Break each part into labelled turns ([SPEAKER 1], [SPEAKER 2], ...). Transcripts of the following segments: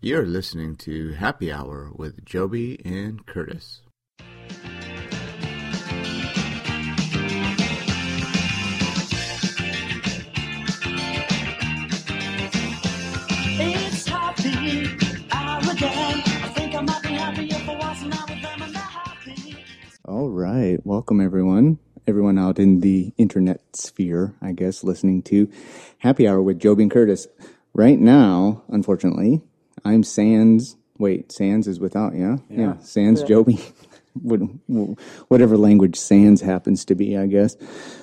[SPEAKER 1] You're listening to Happy Hour with Joby and Curtis.
[SPEAKER 2] It's happy hour again. I think I might be happier for watching out with them and they're happy.
[SPEAKER 3] All right. Welcome, everyone. Everyone out in the internet sphere, I guess, listening to Happy Hour with Joby and Curtis. Right now, unfortunately, I'm Sans. Wait, Sans is without, yeah? Yeah. Sans Joby. Whatever language Sans happens to be, I guess.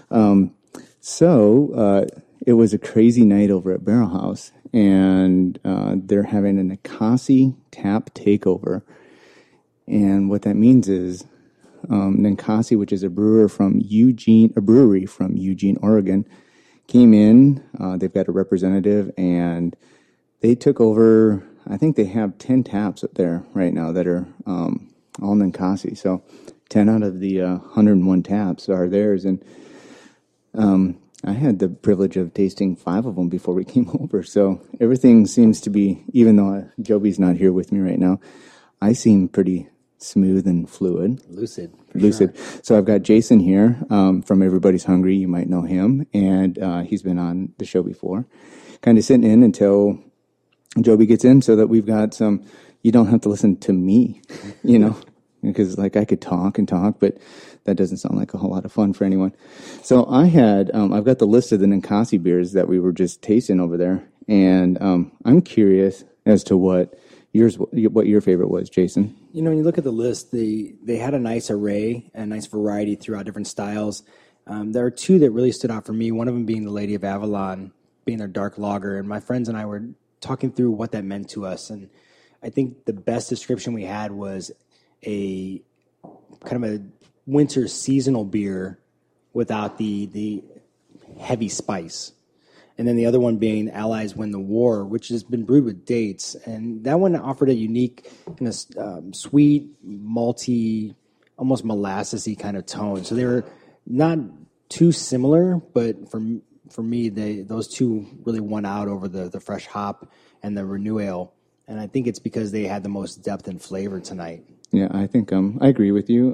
[SPEAKER 3] So it was a crazy night over at Barrel House, and they're having an Ninkasi tap takeover. And what that means is Ninkasi, which is a brewery from Eugene, Oregon, came in. They've got a representative, and they took over. I think they have 10 taps up there right now that are all Ninkasi. So 10 out of the 101 taps are theirs. And I had the privilege of tasting 5 of them before we came over. So everything seems to be, even though Joby's not here with me right now, I seem pretty smooth and fluid.
[SPEAKER 4] Lucid.
[SPEAKER 3] Sure. So I've got Jason here from Everybody's Hungry. You might know him. And he's been on the show before. Kind of sitting in until Joby gets in so that we've got some, you don't have to listen to me, you know, because like I could talk and talk, but that doesn't sound like a whole lot of fun for anyone. So I had, I've got the list of the Ninkasi beers that we were just tasting over there. And I'm curious as to what your favorite was, Jason.
[SPEAKER 4] You know, when you look at the list, they had a nice array, a nice variety throughout different styles. There are 2 that really stood out for me, one of them being the Lady of Avalon, being their dark lager. And my friends and I were talking through what that meant to us. And I think the best description we had was a kind of a winter seasonal beer without the heavy spice. And then the other one being Allies Win the War, which has been brewed with dates. And that one offered a unique, kind of sweet, malty, almost molassesy kind of tone. So they were not too similar, but for me, those 2 really won out over the fresh hop and the Renew Ale. And I think it's because they had the most depth and flavor tonight.
[SPEAKER 3] Yeah, I think I agree with you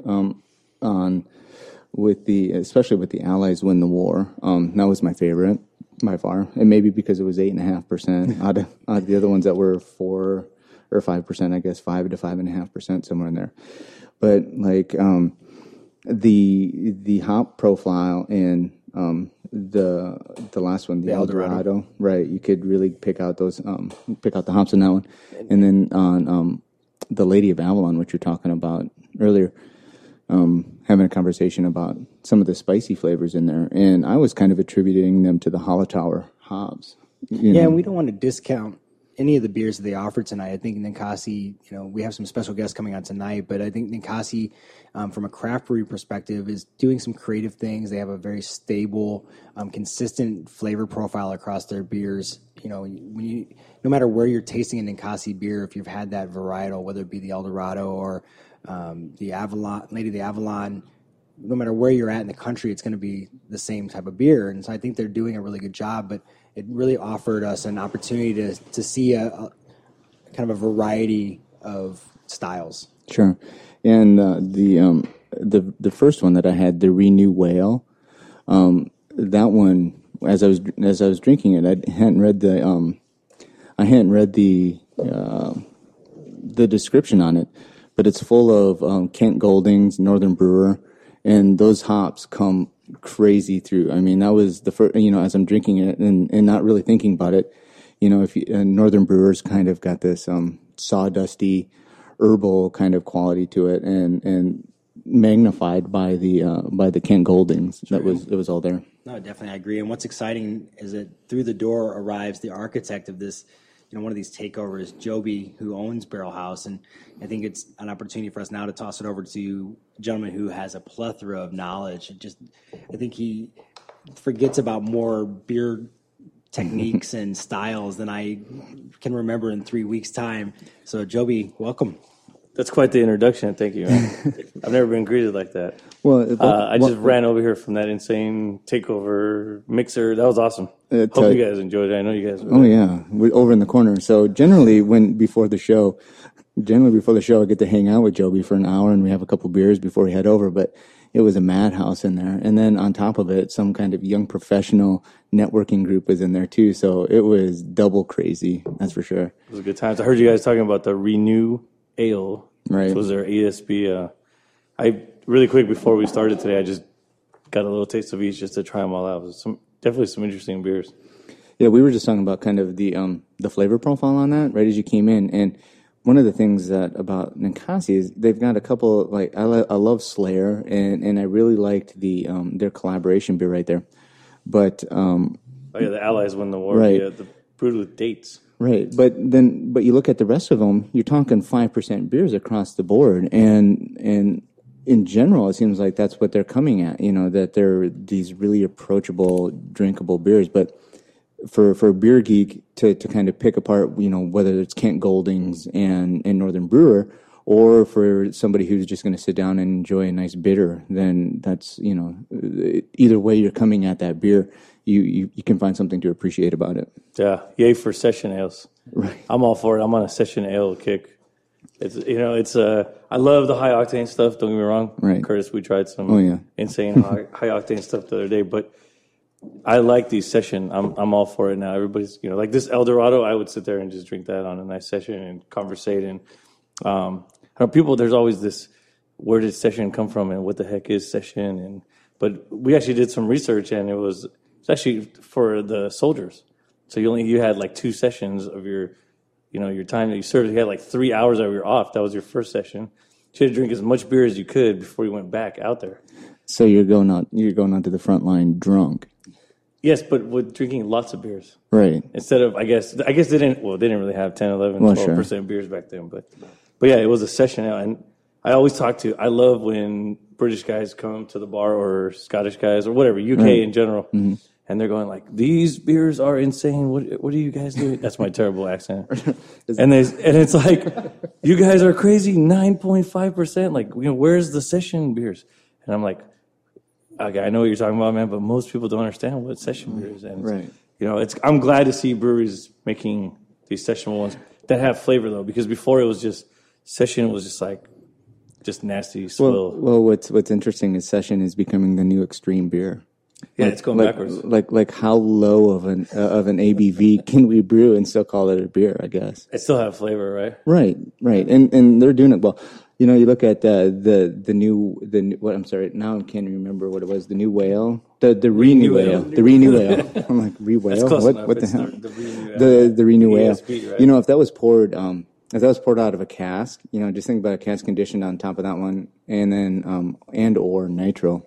[SPEAKER 3] especially with the Allies Win the War. That was my favorite by far, and maybe because it was 8.5% out of the other ones that were 4 or 5%, I guess 5 to 5.5%, somewhere in there. But like the hop profile in the last one, the Eldorado, right? You could really pick out the hops in that one, and then on the Lady of Avalon, which you're talking about earlier. Having a conversation about some of the spicy flavors in there, and I was kind of attributing them to the Hallertauer hops.
[SPEAKER 4] Yeah, and we don't want to discount any of the beers that they offered tonight. I think Ninkasi, you know, we have some special guests coming on tonight, but I think Ninkasi, from a craft brewery perspective, is doing some creative things. They have a very stable, consistent flavor profile across their beers. You know, no matter where you're tasting a Ninkasi beer, if you've had that varietal, whether it be the Eldorado or the Avalon, Lady of the Avalon, no matter where you're at in the country, it's going to be the same type of beer. And so I think they're doing a really good job, but it really offered us an opportunity to see a kind of a variety of styles.
[SPEAKER 3] Sure. And the first one that I had, the Renew Whale, that one, as I was drinking it, I hadn't read the description on it, but it's full of Kent Goldings, Northern Brewer, and those hops come crazy through. I mean, that was the first, you know, as I'm drinking it and not really thinking about it, you know, Northern Brewers kind of got this sawdusty, herbal kind of quality to it, and magnified by the Kent Goldings. Sure. It was all there.
[SPEAKER 4] No, definitely, I agree. And what's exciting is that through the door arrives the architect of this, you know, one of these takeovers, Joby, who owns Barrel House, and I think it's an opportunity for us now to toss it over to a gentleman who has a plethora of knowledge. I think he forgets about more beer techniques and styles than I can remember in 3 weeks' time. So, Joby, welcome.
[SPEAKER 5] That's quite the introduction. Thank you, man. I've never been greeted like that.
[SPEAKER 3] Well,
[SPEAKER 5] I just ran over here from that insane takeover mixer. That was awesome. Hope you guys enjoyed it. I know you guys.
[SPEAKER 3] Oh yeah, we're over in the corner. So generally, before the show, I get to hang out with Joby for an hour, and we have a couple beers before we head over. But it was a madhouse in there, and then on top of it, some kind of young professional networking group was in there too. So it was double crazy. That's for sure.
[SPEAKER 5] It was a good time. I heard you guys talking about the Renew Ale.
[SPEAKER 3] Right.
[SPEAKER 5] Which was their ASB. I really quick before we started today, I just got a little taste of each just to try them all out. It was definitely some interesting beers.
[SPEAKER 3] Yeah, we were just talking about kind of the flavor profile on that right as you came in, and one of the things that about Ninkasi is they've got a couple like I love Slayer, and I really liked their collaboration beer right there, but
[SPEAKER 5] oh yeah, the Allies won the war.
[SPEAKER 3] Right.
[SPEAKER 5] Yeah, the brewed with dates.
[SPEAKER 3] Right, but you look at the rest of them, you're talking 5% beers across the board, and in general, it seems like that's what they're coming at. You know, that they're these really approachable, drinkable beers. But for a beer geek to kind of pick apart, you know, whether it's Kent Goldings and Northern Brewer, or for somebody who's just going to sit down and enjoy a nice bitter, then that's, you know, either way you're coming at that beer, you can find something to appreciate about it.
[SPEAKER 5] Yeah, yay for session ales.
[SPEAKER 3] Right.
[SPEAKER 5] I'm all for it. I'm on a session ale kick. It's I love the high octane stuff. Don't get me wrong,
[SPEAKER 3] Right.
[SPEAKER 5] Curtis. We tried some insane high octane stuff the other day, but I like these session. I'm all for it now. Everybody's like this El Dorado. I would sit there and just drink that on a nice session and conversate. And I know people. There's always this. Where did session come from, and what the heck is session? But we actually did some research, and it's actually for the soldiers. So you had like 2 sessions of your time that you served. You had like 3 hours of your off. That was your first session. You had to drink as much beer as you could before you went back out there.
[SPEAKER 3] So you're going onto the front line drunk.
[SPEAKER 5] Yes, but with drinking lots of beers.
[SPEAKER 3] Right.
[SPEAKER 5] Instead of, I guess they didn't really have 10, 11, 12% beers back then. But yeah, it was a session out. And I always I love when British guys come to the bar or Scottish guys or whatever, UK in general. Mm-hmm. And they're going like, these beers are insane. What are you guys doing? That's my terrible accent. and it's like, you guys are crazy. 9.5%. Like, where's the session beers? And I'm like, okay, I know what you're talking about, man. But most people don't understand what session beer is. And
[SPEAKER 3] right.
[SPEAKER 5] I'm glad to see breweries making these session ones that have flavor though, because before it was just session was just nasty swill.
[SPEAKER 3] Well, what's interesting is session is becoming the new extreme beer.
[SPEAKER 5] Yeah, it's going backwards.
[SPEAKER 3] Like how low of an ABV can we brew and still call it a beer? I guess
[SPEAKER 5] it still have flavor, right?
[SPEAKER 3] Right, and they're doing it well. You look at the new what? I'm sorry, now I can't remember what it was. The new whale, the Renew Ale, the Renew Ale. I'm like Re-Whale. What the hell? The Renew Ale.
[SPEAKER 5] Right?
[SPEAKER 3] If that was poured, if that was poured out of a cask, just think about a cask conditioned on top of that one, and then and or nitro.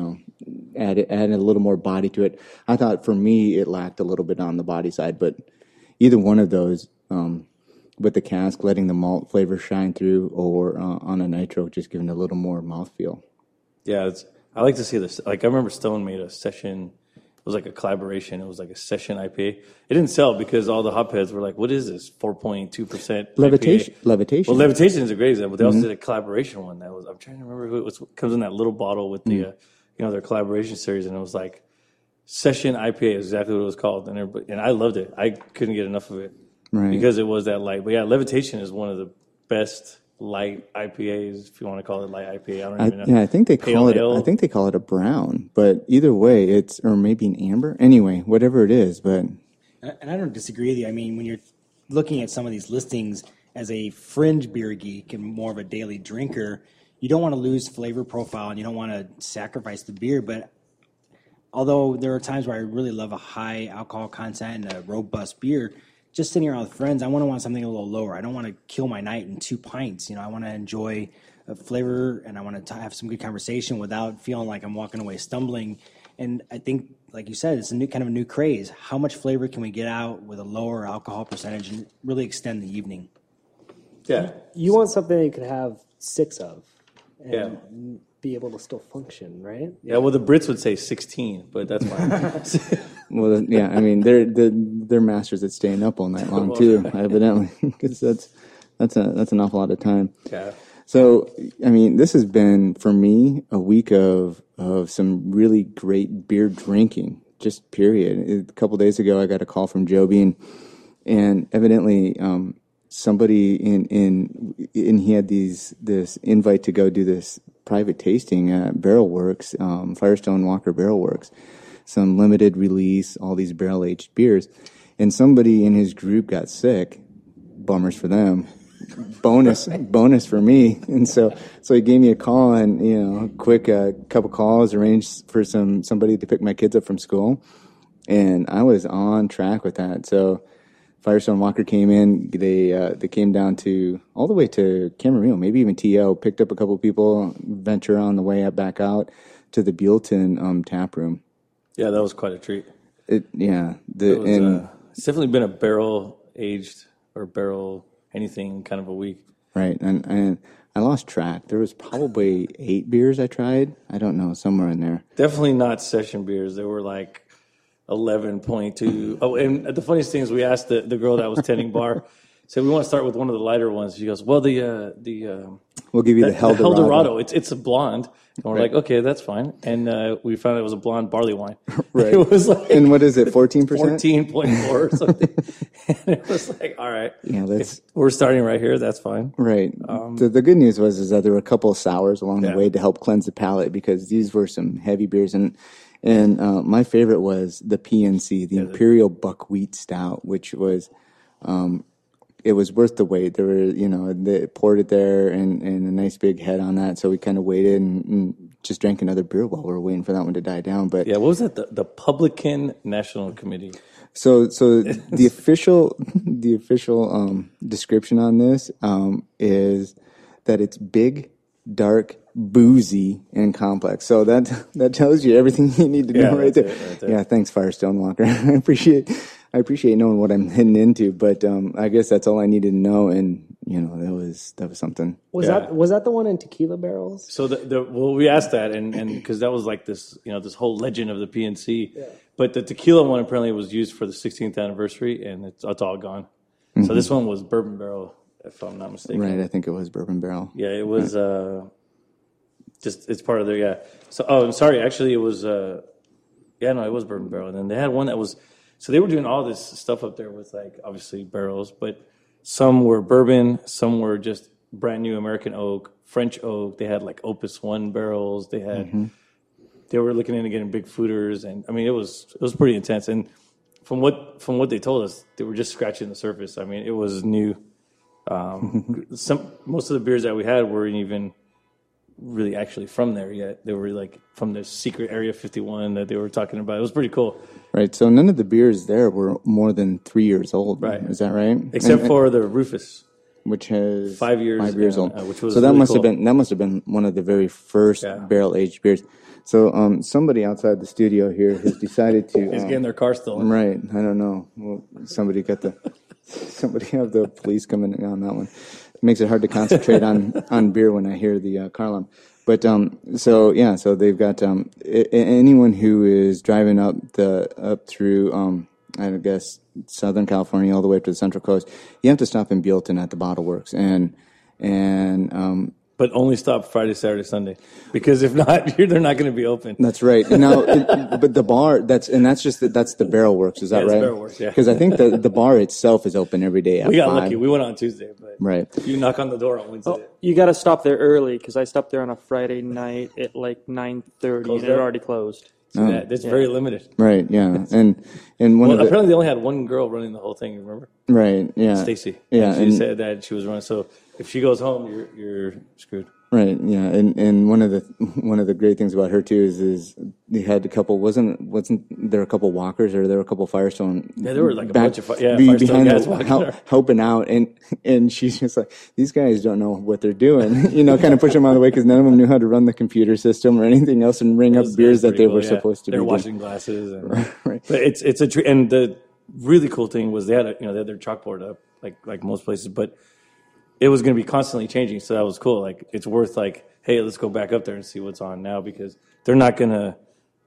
[SPEAKER 3] Add a little more body to it. I thought for me it lacked a little bit on the body side, but either one of those, with the cask letting the malt flavor shine through, or on a nitro just giving a little more mouthfeel.
[SPEAKER 5] Yeah, I like to see this. Like I remember Stone made a session. It was like a collaboration. It was like a session IPA. It didn't sell because all the hopheads were like, "What is this? 4.2%
[SPEAKER 3] Levitation.
[SPEAKER 5] Well, Levitation is a great example. They also did a collaboration one that was. I'm trying to remember who it was. Comes in that little bottle with the their collaboration series, and it was like session IPA is exactly what it was called, and I loved it. I couldn't get enough of it because it was that light. But yeah, Levitation is one of the best light IPAs, if you want to call it light IPA. I don't even know.
[SPEAKER 3] Yeah, I think they call it. I think they call it a brown, but either way, or maybe an amber. Anyway, whatever it is, but.
[SPEAKER 4] And I don't disagree with you. I mean, when you're looking at some of these listings as a fringe beer geek and more of a daily drinker, you don't want to lose flavor profile and you don't want to sacrifice the beer. But although there are times where I really love a high alcohol content and a robust beer, just sitting around with friends, I want something a little lower. I don't want to kill my night in 2 pints. I want to enjoy a flavor and I want to have some good conversation without feeling like I'm walking away stumbling. And I think, like you said, it's a new craze. How much flavor can we get out with a lower alcohol percentage and really extend the evening?
[SPEAKER 5] Yeah.
[SPEAKER 6] You want something that you could have 6 of and be able to still function, right?
[SPEAKER 5] Yeah, well, the Brits would say 16, but that's fine.
[SPEAKER 3] Well, yeah, I mean, they're masters at staying up all night long too, evidently, because That's an awful lot of time.
[SPEAKER 5] Yeah.
[SPEAKER 3] So, I mean, this has been, for me, a week of some really great beer drinking, just period. A couple days ago, I got a call from Joby, and evidently somebody in he had this invite to go do this private tasting at Barrel Works, Firestone Walker Barrel Works, some limited release, all these barrel-aged beers. And somebody in his group got sick. Bummers for them. Bonus for me. And so he gave me a call, and quick couple calls, arranged for somebody to pick my kids up from school, and I was on track with that. So Firestone Walker came in. They came down to all the way to Camarillo, maybe even TO. Picked up a couple people, venture on the way back out to the Buellton tap room.
[SPEAKER 5] Yeah, that was quite a treat.
[SPEAKER 3] It's
[SPEAKER 5] definitely been a barrel aged or barrel anything kind of a week.
[SPEAKER 3] Right, and I lost track. There was probably 8 beers I tried. I don't know, somewhere in there.
[SPEAKER 5] Definitely not session beers. They were like 11.2. Oh, and the funniest thing is we asked the girl that was tending bar, said we want to start with one of the lighter ones. She goes, well,
[SPEAKER 3] We'll give you the Eldorado.
[SPEAKER 5] It's a blonde. And we're
[SPEAKER 3] Right.
[SPEAKER 5] like, okay, that's fine. And we found out it was a blonde barley wine.
[SPEAKER 3] Right.
[SPEAKER 5] It was like
[SPEAKER 3] And what is it, 14%?
[SPEAKER 5] 14.4 or something. And it was like, all right,
[SPEAKER 3] Yeah, that's
[SPEAKER 5] we're starting right here. That's fine.
[SPEAKER 3] right. The good news is that there were a couple of sours along
[SPEAKER 5] Yeah.
[SPEAKER 3] the way to help cleanse the palate, because these were some heavy beers. And my favorite was the PNC, the Imperial Buckwheat Stout, which was it was worth the wait. There were, they poured it there and a nice big head on that. So we kind of waited and just drank another beer while we were waiting for that one to die down. But
[SPEAKER 5] Yeah, what was that? The Publican National Committee.
[SPEAKER 3] so the official description on this is that it's big, dark, boozy, and complex. So that tells you everything you need to know right there.
[SPEAKER 5] right there.
[SPEAKER 3] Yeah, thanks, Firestone Walker. I appreciate knowing what I'm heading into, but I guess that's all I needed to know, and that was something.
[SPEAKER 6] Was that the one in tequila barrels?
[SPEAKER 5] So we asked that, and because that was like this, this whole legend of the PNC. Yeah. But the tequila one apparently was used for the 16th anniversary, and it's all gone. Mm-hmm. So this one was bourbon barrel, if I'm not mistaken.
[SPEAKER 3] Right, I think it was bourbon barrel.
[SPEAKER 5] Yeah, it was it's part of their, yeah. So, I'm sorry, actually it was, it was bourbon barrel. And then they had one that was, so they were doing all this stuff up there with like, obviously barrels, but some were bourbon, some were just brand new American oak, French oak. They had like Opus 1 barrels. They had, they were looking into getting big fooders. And I mean, it was pretty intense. And from what they told us, they were just scratching the surface. I mean, it was new. Most of the beers that we had weren't even really actually from there yet. They were like from the secret Area 51 that they were talking about. It was pretty cool.
[SPEAKER 3] Right. So none of the beers there were more than 3 years old.
[SPEAKER 5] Right.
[SPEAKER 3] Is that right?
[SPEAKER 5] Except for the Rufus,
[SPEAKER 3] which has
[SPEAKER 5] 5 years.
[SPEAKER 3] 5 years old.
[SPEAKER 5] Which was
[SPEAKER 3] so that
[SPEAKER 5] really
[SPEAKER 3] must
[SPEAKER 5] cool.
[SPEAKER 3] have been one of the very first barrel aged beers. So somebody outside the studio here has decided to.
[SPEAKER 5] He's getting their car stolen.
[SPEAKER 3] Right. I don't know. Well, somebody have the police coming in on that one. It makes it hard to concentrate on beer when I hear the car alarm. But so they've got anyone who is driving up through I guess Southern California all the way up to the Central Coast, you have to stop in Buellton at the Bottle Works and
[SPEAKER 5] But only stop Friday, Saturday, Sunday, because if not, they're not going to be open.
[SPEAKER 3] That's right. And now, but the bar that's the Barrel Works. Is that right?
[SPEAKER 5] Barrel Works, yeah.
[SPEAKER 3] Because I think the bar itself is open every day at
[SPEAKER 5] We got
[SPEAKER 3] 5.
[SPEAKER 5] lucky. We went on Tuesday, but
[SPEAKER 3] Right.
[SPEAKER 5] you knock on the door on Wednesday.
[SPEAKER 7] Oh, you got to stop there early because I stopped there on a Friday night at like 9:30 and it had already closed.
[SPEAKER 5] So that's very limited.
[SPEAKER 3] Right. Yeah. And
[SPEAKER 5] Apparently they only had one girl running the whole thing. Remember?
[SPEAKER 3] Right. Yeah.
[SPEAKER 5] Stacy.
[SPEAKER 3] Yeah.
[SPEAKER 5] And she said that she was running. So if she goes home, you're screwed.
[SPEAKER 3] Right. Yeah. And one of the great things about her too is they had a couple. Wasn't there a couple walkers, or there were a couple Firestone?
[SPEAKER 5] Yeah, there were like a bunch of Firestone
[SPEAKER 3] behind
[SPEAKER 5] guys walking
[SPEAKER 3] helping out, and she's just like, these guys don't know what they're doing, kind of push them out of the way because none of them knew how to run the computer system or anything else and ring up beers that they were supposed to.
[SPEAKER 5] They're
[SPEAKER 3] be
[SPEAKER 5] washing glasses, and,
[SPEAKER 3] right.
[SPEAKER 5] But it's a treat. And the really cool thing was they had their chalkboard up like most places, but it was going to be constantly changing, so that was cool. Like it's worth hey, let's go back up there and see what's on now, because they're not going to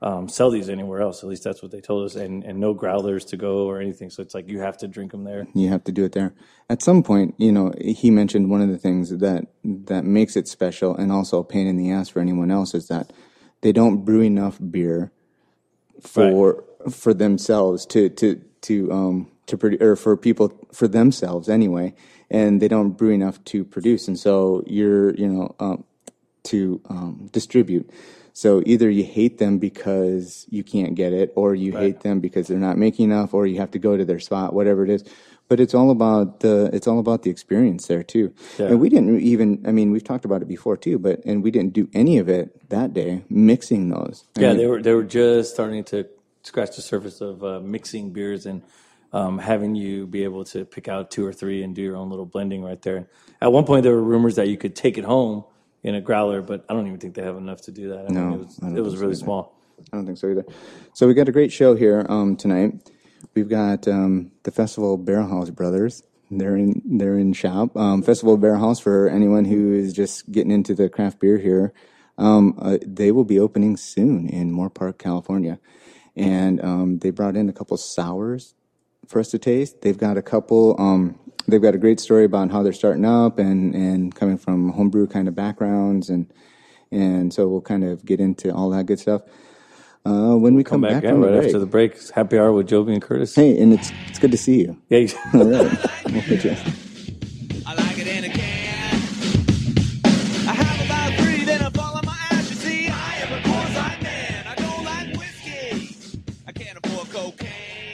[SPEAKER 5] sell these anywhere else. At least that's what they told us, and no growlers to go or anything. So it's like you have to drink them there.
[SPEAKER 3] You have to do it there. At some point, he mentioned one of the things that makes it special and also a pain in the ass for anyone else is that they don't brew enough beer for themselves to produce, or for people, for themselves anyway, and they don't brew enough to produce, and so you're to distribute. So either you hate them because you can't get it, or you hate them because they're not making enough, or you have to go to their spot, whatever it is. But it's all about the experience there too. Yeah. And we didn't even, we've talked about it before too, and we didn't do any of it that day, mixing those.
[SPEAKER 5] They were just starting to scratch the surface of mixing beers and having you be able to pick out 2 or 3 and do your own little blending right there. At one point, there were rumors that you could take it home in a growler, but I don't even think they have enough to do that. It was really small.
[SPEAKER 3] I don't think so either. So we got a great show here tonight. We've got the Festival Barrel House brothers. They're in shop. Festival Barrel House, for anyone who is just getting into the craft beer here, they will be opening soon in Moore Park, California, and they brought in a couple sours for us to taste. They've got a couple. They've got a great story about how they're starting up and coming from homebrew kind of backgrounds, and so we'll kind of get into all that good stuff when we come back from
[SPEAKER 5] right after the break. It's Happy Hour with Joby and Curtis.
[SPEAKER 3] Hey, and it's good to see you.
[SPEAKER 5] Yeah.
[SPEAKER 3] All right, we'll put you.
[SPEAKER 2] I like it in a can. I have about 3, then I fall on my ass. You see, I am a course-eyed man. I don't like whiskey. I can't afford cocaine.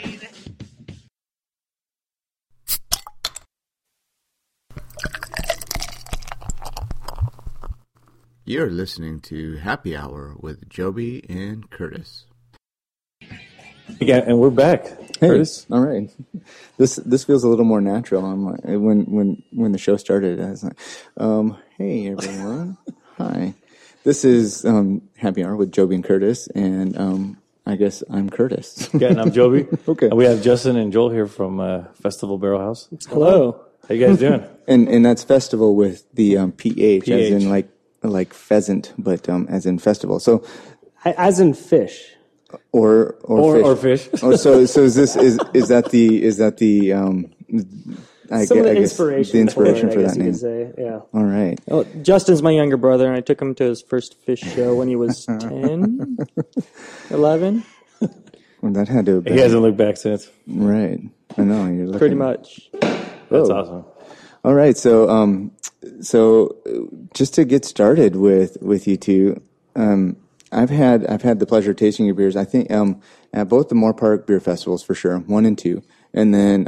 [SPEAKER 1] You're listening to Happy Hour with Joby and Curtis.
[SPEAKER 5] Yeah, and we're back.
[SPEAKER 3] Hey,
[SPEAKER 5] Curtis.
[SPEAKER 3] all right. This feels a little more natural. I'm like, when the show started, I was like, hey everyone, hi. This is Happy Hour with Joby and Curtis, and I guess I'm Curtis.
[SPEAKER 5] Yeah, and I'm Joby.
[SPEAKER 3] Okay.
[SPEAKER 5] And we have Justin and Joel here from Festival Barrel House.
[SPEAKER 7] Hello.
[SPEAKER 5] How you guys doing?
[SPEAKER 3] And that's festival with the PH, as
[SPEAKER 5] PH.
[SPEAKER 3] in like pheasant, but as in festival. So
[SPEAKER 6] As in fish.
[SPEAKER 3] or
[SPEAKER 5] fish.
[SPEAKER 3] Oh, so is that the
[SPEAKER 6] Some of the inspiration
[SPEAKER 3] for
[SPEAKER 6] it, I
[SPEAKER 3] that
[SPEAKER 6] guess you
[SPEAKER 3] name.
[SPEAKER 6] could say. Yeah.
[SPEAKER 3] All right.
[SPEAKER 7] Well, Justin's my younger brother, and I took him to his first fish show when he was 10, 11.
[SPEAKER 3] Well, that had to have been
[SPEAKER 5] He hasn't looked back since.
[SPEAKER 3] right. I know you're looking.
[SPEAKER 7] Pretty much.
[SPEAKER 5] That's awesome.
[SPEAKER 3] All right, so just to get started with you two, I've had the pleasure of tasting your beers. I think at both the Moore Park beer festivals for sure, 1 and 2, and then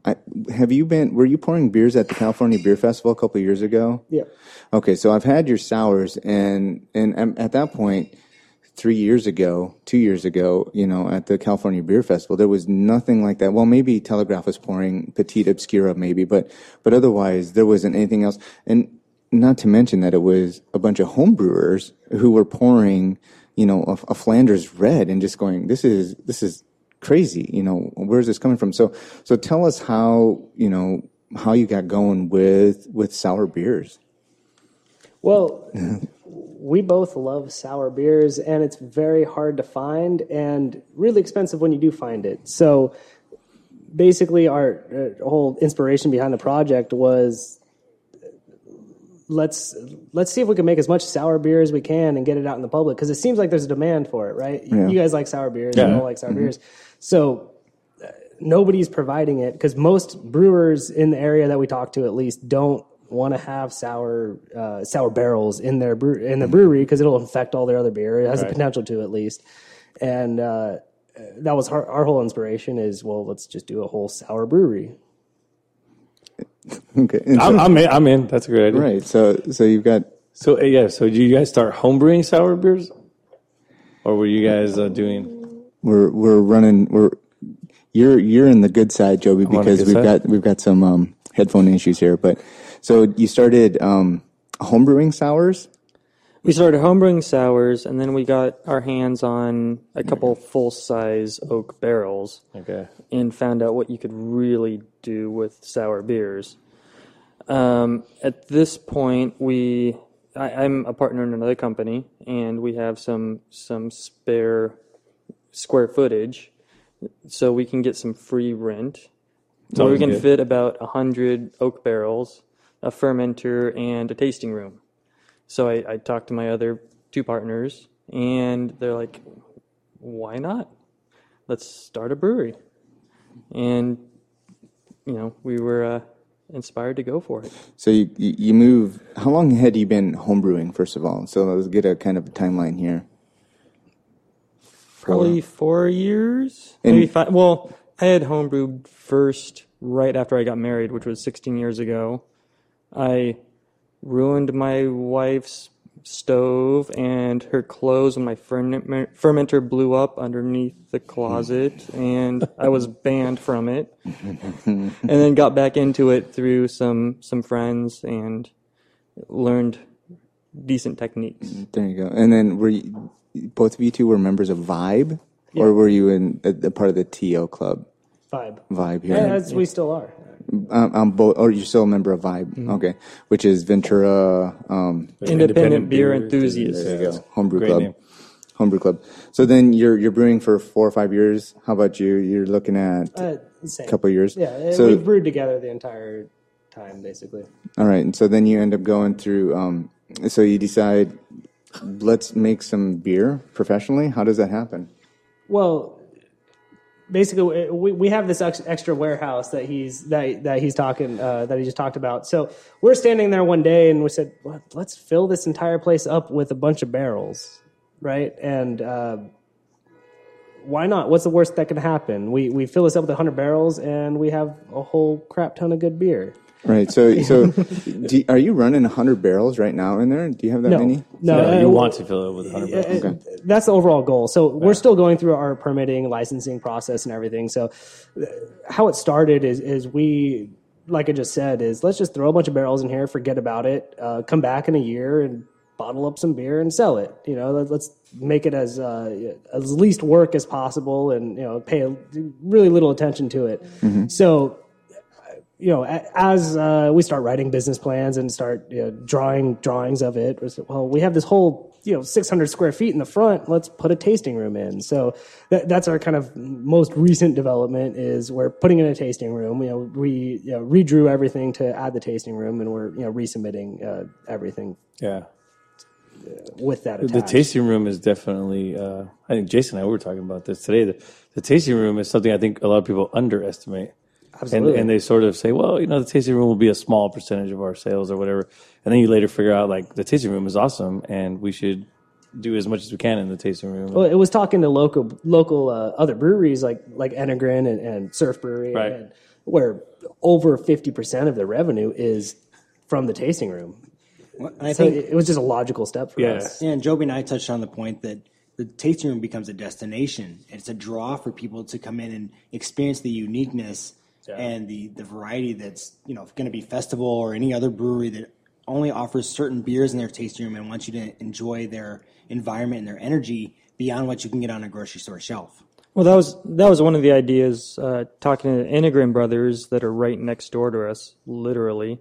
[SPEAKER 3] were you pouring beers at the California Beer Festival a couple of years ago?
[SPEAKER 6] Yeah.
[SPEAKER 3] Okay, so I've had your sours, and at that point, 2 years ago, at the California Beer Festival, there was nothing like that. Well, maybe Telegraph was pouring Petite Obscura, maybe, but otherwise there wasn't anything else. And not to mention that it was a bunch of homebrewers who were pouring, a Flanders Red and just going, this is crazy. Where's this coming from? So tell us how you got going with sour beers.
[SPEAKER 6] Well, we both love sour beers, and it's very hard to find and really expensive when you do find it. So basically our whole inspiration behind the project was let's see if we can make as much sour beer as we can and get it out in the public, because it seems like there's a demand for it, right?
[SPEAKER 3] Yeah.
[SPEAKER 6] You guys like sour beers.
[SPEAKER 5] Yeah.
[SPEAKER 6] You all like sour beers. So nobody's providing it, because most brewers in the area that we talk to, at least, don't want to have sour barrels in the brewery, because it'll infect all their other beer. It has the potential to, at least. And that was our whole inspiration is, well, let's just do a whole sour brewery.
[SPEAKER 3] Okay.
[SPEAKER 5] I'm in. That's a great idea.
[SPEAKER 3] Right. So you've got.
[SPEAKER 5] So So did you guys start homebrewing sour beers, or were you guys doing?
[SPEAKER 3] We're running. You're in the good side, Joby, because we've got some headphone issues here. But so you started homebrewing sours.
[SPEAKER 7] We started homebrewing sours, and then we got our hands on a couple full-size oak barrels.
[SPEAKER 5] Okay.
[SPEAKER 7] And found out what you could really do with sour beers. At this point, I'm a partner in another company, and we have some spare square footage, so we can get some free rent. So
[SPEAKER 5] Sounds
[SPEAKER 7] we can
[SPEAKER 5] good.
[SPEAKER 7] fit about 100 oak barrels, a fermenter, and a tasting room. So I talked to my other 2 partners, and they're like, why not? Let's start a brewery. And, we were inspired to go for it.
[SPEAKER 3] So you move. How long had you been homebrewing, first of all? So let's get a kind of a timeline here.
[SPEAKER 7] Probably 4 years,
[SPEAKER 3] And-
[SPEAKER 7] maybe 5. Well, I had homebrewed first right after I got married, which was 16 years ago. I ruined my wife's stove and her clothes when my fermenter blew up underneath the closet, and I was banned from it. And then got back into it through some friends and learned decent techniques.
[SPEAKER 3] There you go. And then both of you two were members of Vibe, or were you in a part of the TO club? Vibe here.
[SPEAKER 6] Yeah, as we still are.
[SPEAKER 3] I'm both. Or you're still a member of Vibe? Okay, which is Ventura
[SPEAKER 7] Independent beer enthusiasts.
[SPEAKER 3] There you go. Homebrew
[SPEAKER 5] Great
[SPEAKER 3] club.
[SPEAKER 5] name.
[SPEAKER 3] Homebrew club. So then you're brewing for 4 or 5 years. How about you? You're looking at a
[SPEAKER 6] Same.
[SPEAKER 3] couple of years.
[SPEAKER 6] Yeah,
[SPEAKER 3] So
[SPEAKER 6] we've brewed together the entire time, basically.
[SPEAKER 3] all right, and so then you end up going through. So you decide, let's make some beer professionally. How does that happen?
[SPEAKER 6] Well, basically, we have this extra warehouse that he's talking that he just talked about. So we're standing there one day and we said, let's fill this entire place up with a bunch of barrels, right? And why not? What's the worst that can happen? We fill this up with 100 barrels and we have a whole crap ton of good beer.
[SPEAKER 3] Right. So are you running 100 barrels right now in there? Do you have that many?
[SPEAKER 6] No,
[SPEAKER 5] you want to fill it with 100 barrels.
[SPEAKER 6] That's the overall goal. So we're still going through our permitting, licensing process, and everything. So how it started is we, like I just said, is let's just throw a bunch of barrels in here, forget about it, come back in a year and bottle up some beer and sell it. Let's make it as least work as possible, and pay really little attention to it. Mm-hmm. So. As we start writing business plans and start drawing drawings of it, we have this whole 600 square feet in the front. Let's put a tasting room in. So that's our kind of most recent development. Is we're putting in a tasting room. We redrew everything to add the tasting room, and we're resubmitting everything.
[SPEAKER 5] Yeah.
[SPEAKER 6] With that attached.
[SPEAKER 5] The tasting room is definitely. I think Jason and I were talking about this today. The tasting room is something I think a lot of people underestimate.
[SPEAKER 6] Absolutely.
[SPEAKER 5] And they sort of say, well, the tasting room will be a small percentage of our sales or whatever. And then you later figure out, like, the tasting room is awesome and we should do as much as we can in the tasting room.
[SPEAKER 6] Well, it was talking to local other breweries like Enegren and Surf Brewery,
[SPEAKER 5] right.
[SPEAKER 6] and where over 50% of their revenue is from the tasting room.
[SPEAKER 4] Well, I
[SPEAKER 6] So
[SPEAKER 4] think
[SPEAKER 6] it was just a logical step for us.
[SPEAKER 4] Yeah, and Joby and I touched on the point that the tasting room becomes a destination. It's a draw for people to come in and experience the uniqueness and the variety that's going to be Festival or any other brewery that only offers certain beers in their tasting room and wants you to enjoy their environment and their energy beyond what you can get on a grocery store shelf.
[SPEAKER 7] Well, that was one of the ideas. Talking to the Enegren brothers that are right next door to us, literally,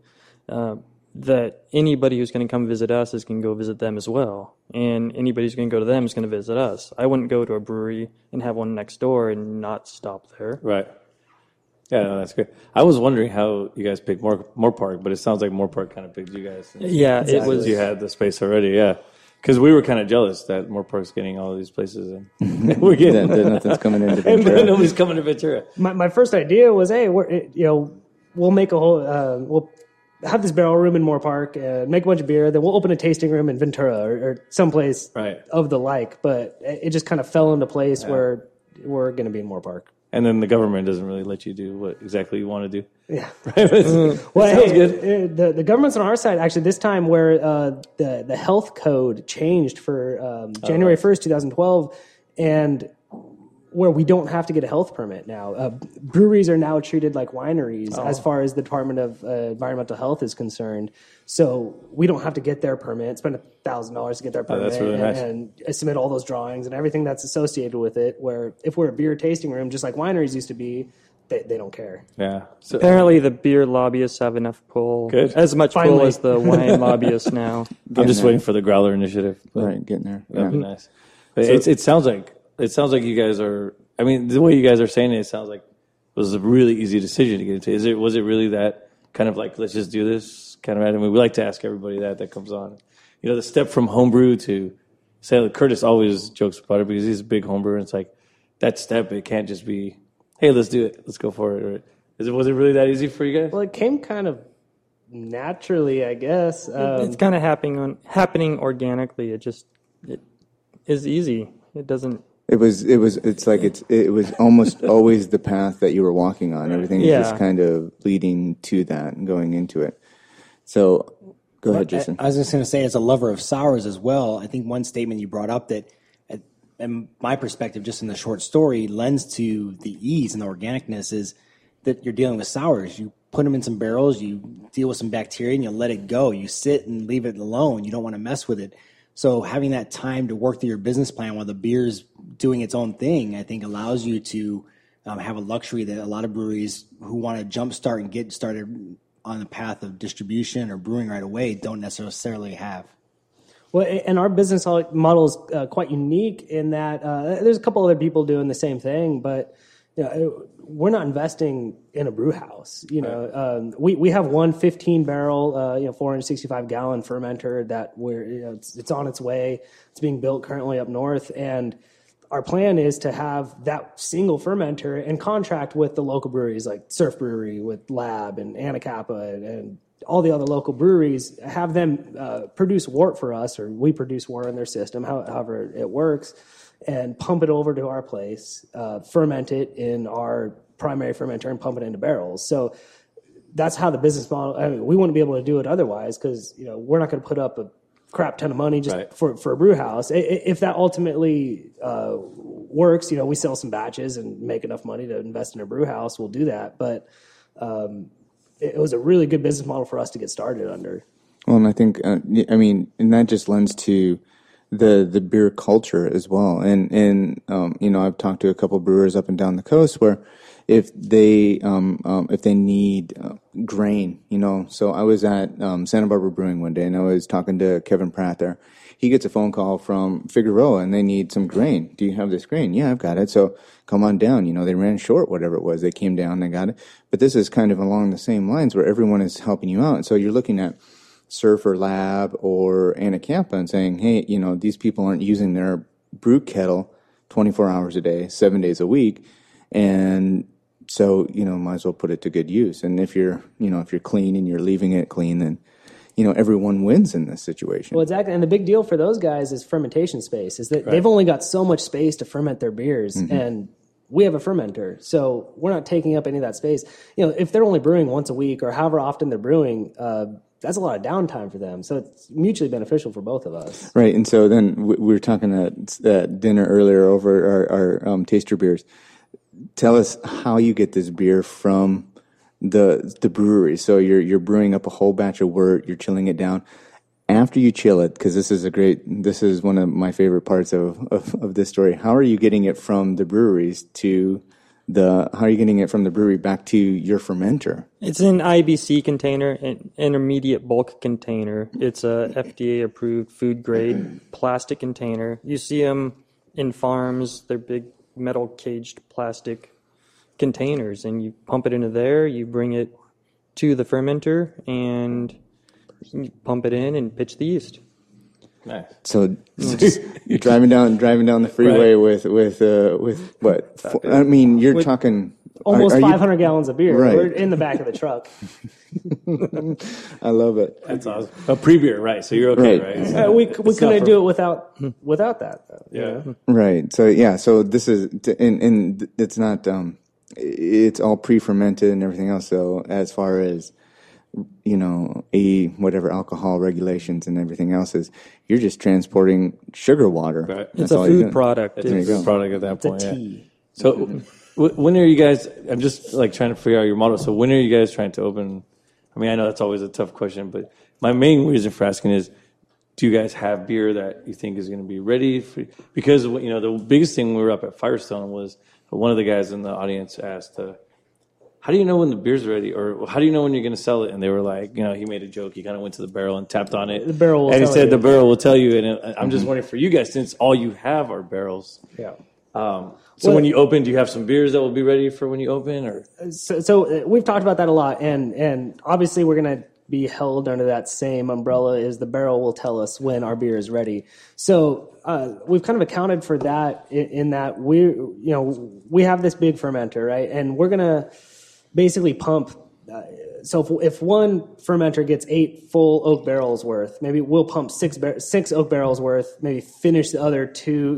[SPEAKER 7] that anybody who's going to come visit us is going to go visit them as well, and anybody who's going to go to them is going to visit us. I wouldn't go to a brewery and have one next door and not stop there.
[SPEAKER 5] Right. Yeah, no, that's great. I was wondering how you guys picked Moorpark, but it sounds like Moorpark kind of picked you guys.
[SPEAKER 7] Yeah, exactly.
[SPEAKER 5] It was. You had the space already, yeah. Because we were kind of jealous that Moorpark's getting all these places, and we're getting
[SPEAKER 3] that nothing's coming into
[SPEAKER 5] and
[SPEAKER 3] Ventura.
[SPEAKER 5] nobody's coming to Ventura.
[SPEAKER 6] My first idea was, hey, we'll make a whole we'll have this barrel room in Moorpark, make a bunch of beer, then we'll open a tasting room in Ventura or someplace of the like. But it just kind of fell into place where we're going to be in Moorpark.
[SPEAKER 5] And then the government doesn't really let you do what exactly you want to do.
[SPEAKER 6] Yeah.
[SPEAKER 5] Well, sounds good.
[SPEAKER 6] The government's on our side, actually, this time where the health code changed for January 1st, 2012, and where we don't have to get a health permit now. Breweries are now treated like wineries as far as the Department of Environmental Health is concerned. So we don't have to get their permit, spend $1,000 to get their permit,
[SPEAKER 5] that's really nice.
[SPEAKER 6] and submit all those drawings and everything that's associated with it, where if we're a beer tasting room, just like wineries used to be, they don't care.
[SPEAKER 5] Yeah. So,
[SPEAKER 7] Apparently, the beer lobbyists have enough pull,
[SPEAKER 5] Good.
[SPEAKER 7] as much pull
[SPEAKER 6] Finally.
[SPEAKER 7] as the wine lobbyists now.
[SPEAKER 5] I'm just waiting for the Growler Initiative.
[SPEAKER 3] Right, getting there.
[SPEAKER 5] That'd be
[SPEAKER 3] Yeah.
[SPEAKER 5] nice. But it sounds like it sounds like you guys are. I mean, the way you guys are saying it sounds like it was a really easy decision to get into. Was it really that kind of like, let's just do this kind of? I mean, we like to ask everybody that comes on. You know, the step from homebrew to say, Curtis always jokes about it because he's a big homebrewer, and it's like that step. It can't just be, hey, let's do it, let's go for it. Or was it really that easy for you guys?
[SPEAKER 6] Well, it came kind of naturally, I guess.
[SPEAKER 7] It's kind of happening organically. It is easy. It doesn't.
[SPEAKER 3] It was almost always the path that you were walking on. Everything was just kind of leading to that and going into it. So go ahead, Jason.
[SPEAKER 4] I was just going to say, as a lover of sours as well, I think one statement you brought up that, in my perspective, just in the short story, lends to the ease and the organicness is that you're dealing with sours. You put them in some barrels, you deal with some bacteria, and you let it go. You sit and leave it alone. You don't want to mess with it. So having that time to work through your business plan while the beer's doing its own thing, I think allows you to have a luxury that a lot of breweries who want to jumpstart and get started on the path of distribution or brewing right away don't necessarily have.
[SPEAKER 6] Well, and our business model is quite unique in that there's a couple other people doing the same thing, but we're not investing in a brew house. We have one 15-barrel, 465-gallon fermenter that it's on its way. It's being built currently up north, and our plan is to have that single fermenter and contract with the local breweries like Surf Brewery, with Lab and Anacapa and all the other local breweries, have them produce wort for us, or we produce wort in their system, however it works, and pump it over to our place, ferment it in our primary fermenter, and pump it into barrels. So that's how the business model. I mean, we wouldn't be able to do it otherwise because we're not going to put up a crap ton of money just for a brew house. If that ultimately works, we sell some batches and make enough money to invest in a brew house, we'll do that. But it was a really good business model for us to get started under.
[SPEAKER 3] Well, and I think, and that just lends to the beer culture as well. And I've talked to a couple brewers up and down the coast where if they need grain, so I was at Santa Barbara Brewing one day and I was talking to Kevin Pratt there. He gets a phone call from Figueroa and they need some grain. Do you have this grain? Yeah, I've got it. So come on down. They ran short, whatever it was. They came down, they got it. But this is kind of along the same lines where everyone is helping you out. And so you're looking at Surf or Lab or Anacapa and saying, hey, these people aren't using their brew kettle 24 hours a day, 7 days a week. And so, might as well put it to good use. And if you're clean and you're leaving it clean, then, everyone wins in this situation.
[SPEAKER 6] Well, exactly. And the big deal for those guys is fermentation space, is that they've only got so much space to ferment their beers. Mm-hmm. And we have a fermenter, so we're not taking up any of that space. If they're only brewing once a week or however often they're brewing, that's a lot of downtime for them. So it's mutually beneficial for both of us.
[SPEAKER 3] Right. And so then we were talking at dinner earlier over our taster beers. Tell us how you get this beer from the brewery. So you're brewing up a whole batch of wort, you're chilling it down. After you chill it, because this is one of my favorite parts of this story. How are you getting it from the breweries how are you getting it from the brewery back to your fermenter?
[SPEAKER 7] It's an IBC container, an intermediate bulk container. It's a FDA-approved food-grade plastic container. You see them in farms. They're big metal caged plastic containers, and you pump it into there. You bring it to the fermenter, and you pump it in and pitch the yeast.
[SPEAKER 5] Nice.
[SPEAKER 3] So you're driving down the freeway with what? You're talking
[SPEAKER 6] almost 500 gallons of beer.
[SPEAKER 3] Right.
[SPEAKER 6] We're in the back of the truck.
[SPEAKER 3] I love it.
[SPEAKER 5] That's awesome. A pre-beer, right? So you're okay, right?
[SPEAKER 6] We couldn't do it without that. Though,
[SPEAKER 5] yeah.
[SPEAKER 3] Right. So yeah. So this is and it's not. It's all pre-fermented and everything else. So as far as whatever alcohol regulations and everything else is, you're just transporting sugar water.
[SPEAKER 5] Right.
[SPEAKER 7] It's a food product.
[SPEAKER 5] It's a food product at that point.
[SPEAKER 6] It's a tea.
[SPEAKER 5] Yeah. So when are you guys? I'm just trying to figure out your model. So when are you guys trying to open? I know that's always a tough question, but my main reason for asking is, do you guys have beer that you think is going to be ready for? Because the biggest thing when we were up at Firestone was one of the guys in the audience asked, how do you know when the beer's ready, or how do you know when you're going to sell it? And they were like, he made a joke. He kind of went to the barrel and tapped on it.
[SPEAKER 6] The barrel will
[SPEAKER 5] and he
[SPEAKER 6] tell
[SPEAKER 5] said
[SPEAKER 6] you.
[SPEAKER 5] the barrel will tell you. And I'm just wondering for you guys, since all you have are barrels.
[SPEAKER 6] Yeah.
[SPEAKER 5] So when you open, do you have some beers that will be ready for when you open, or?
[SPEAKER 6] So we've talked about that a lot, and obviously we're going to be held under that same umbrella as the barrel will tell us when our beer is ready. So we've kind of accounted for that in that we have this big fermenter, right? And we're going to basically pump. So if one fermenter gets 8 full oak barrels worth, maybe we'll pump 6 oak barrels worth, maybe finish the other 2,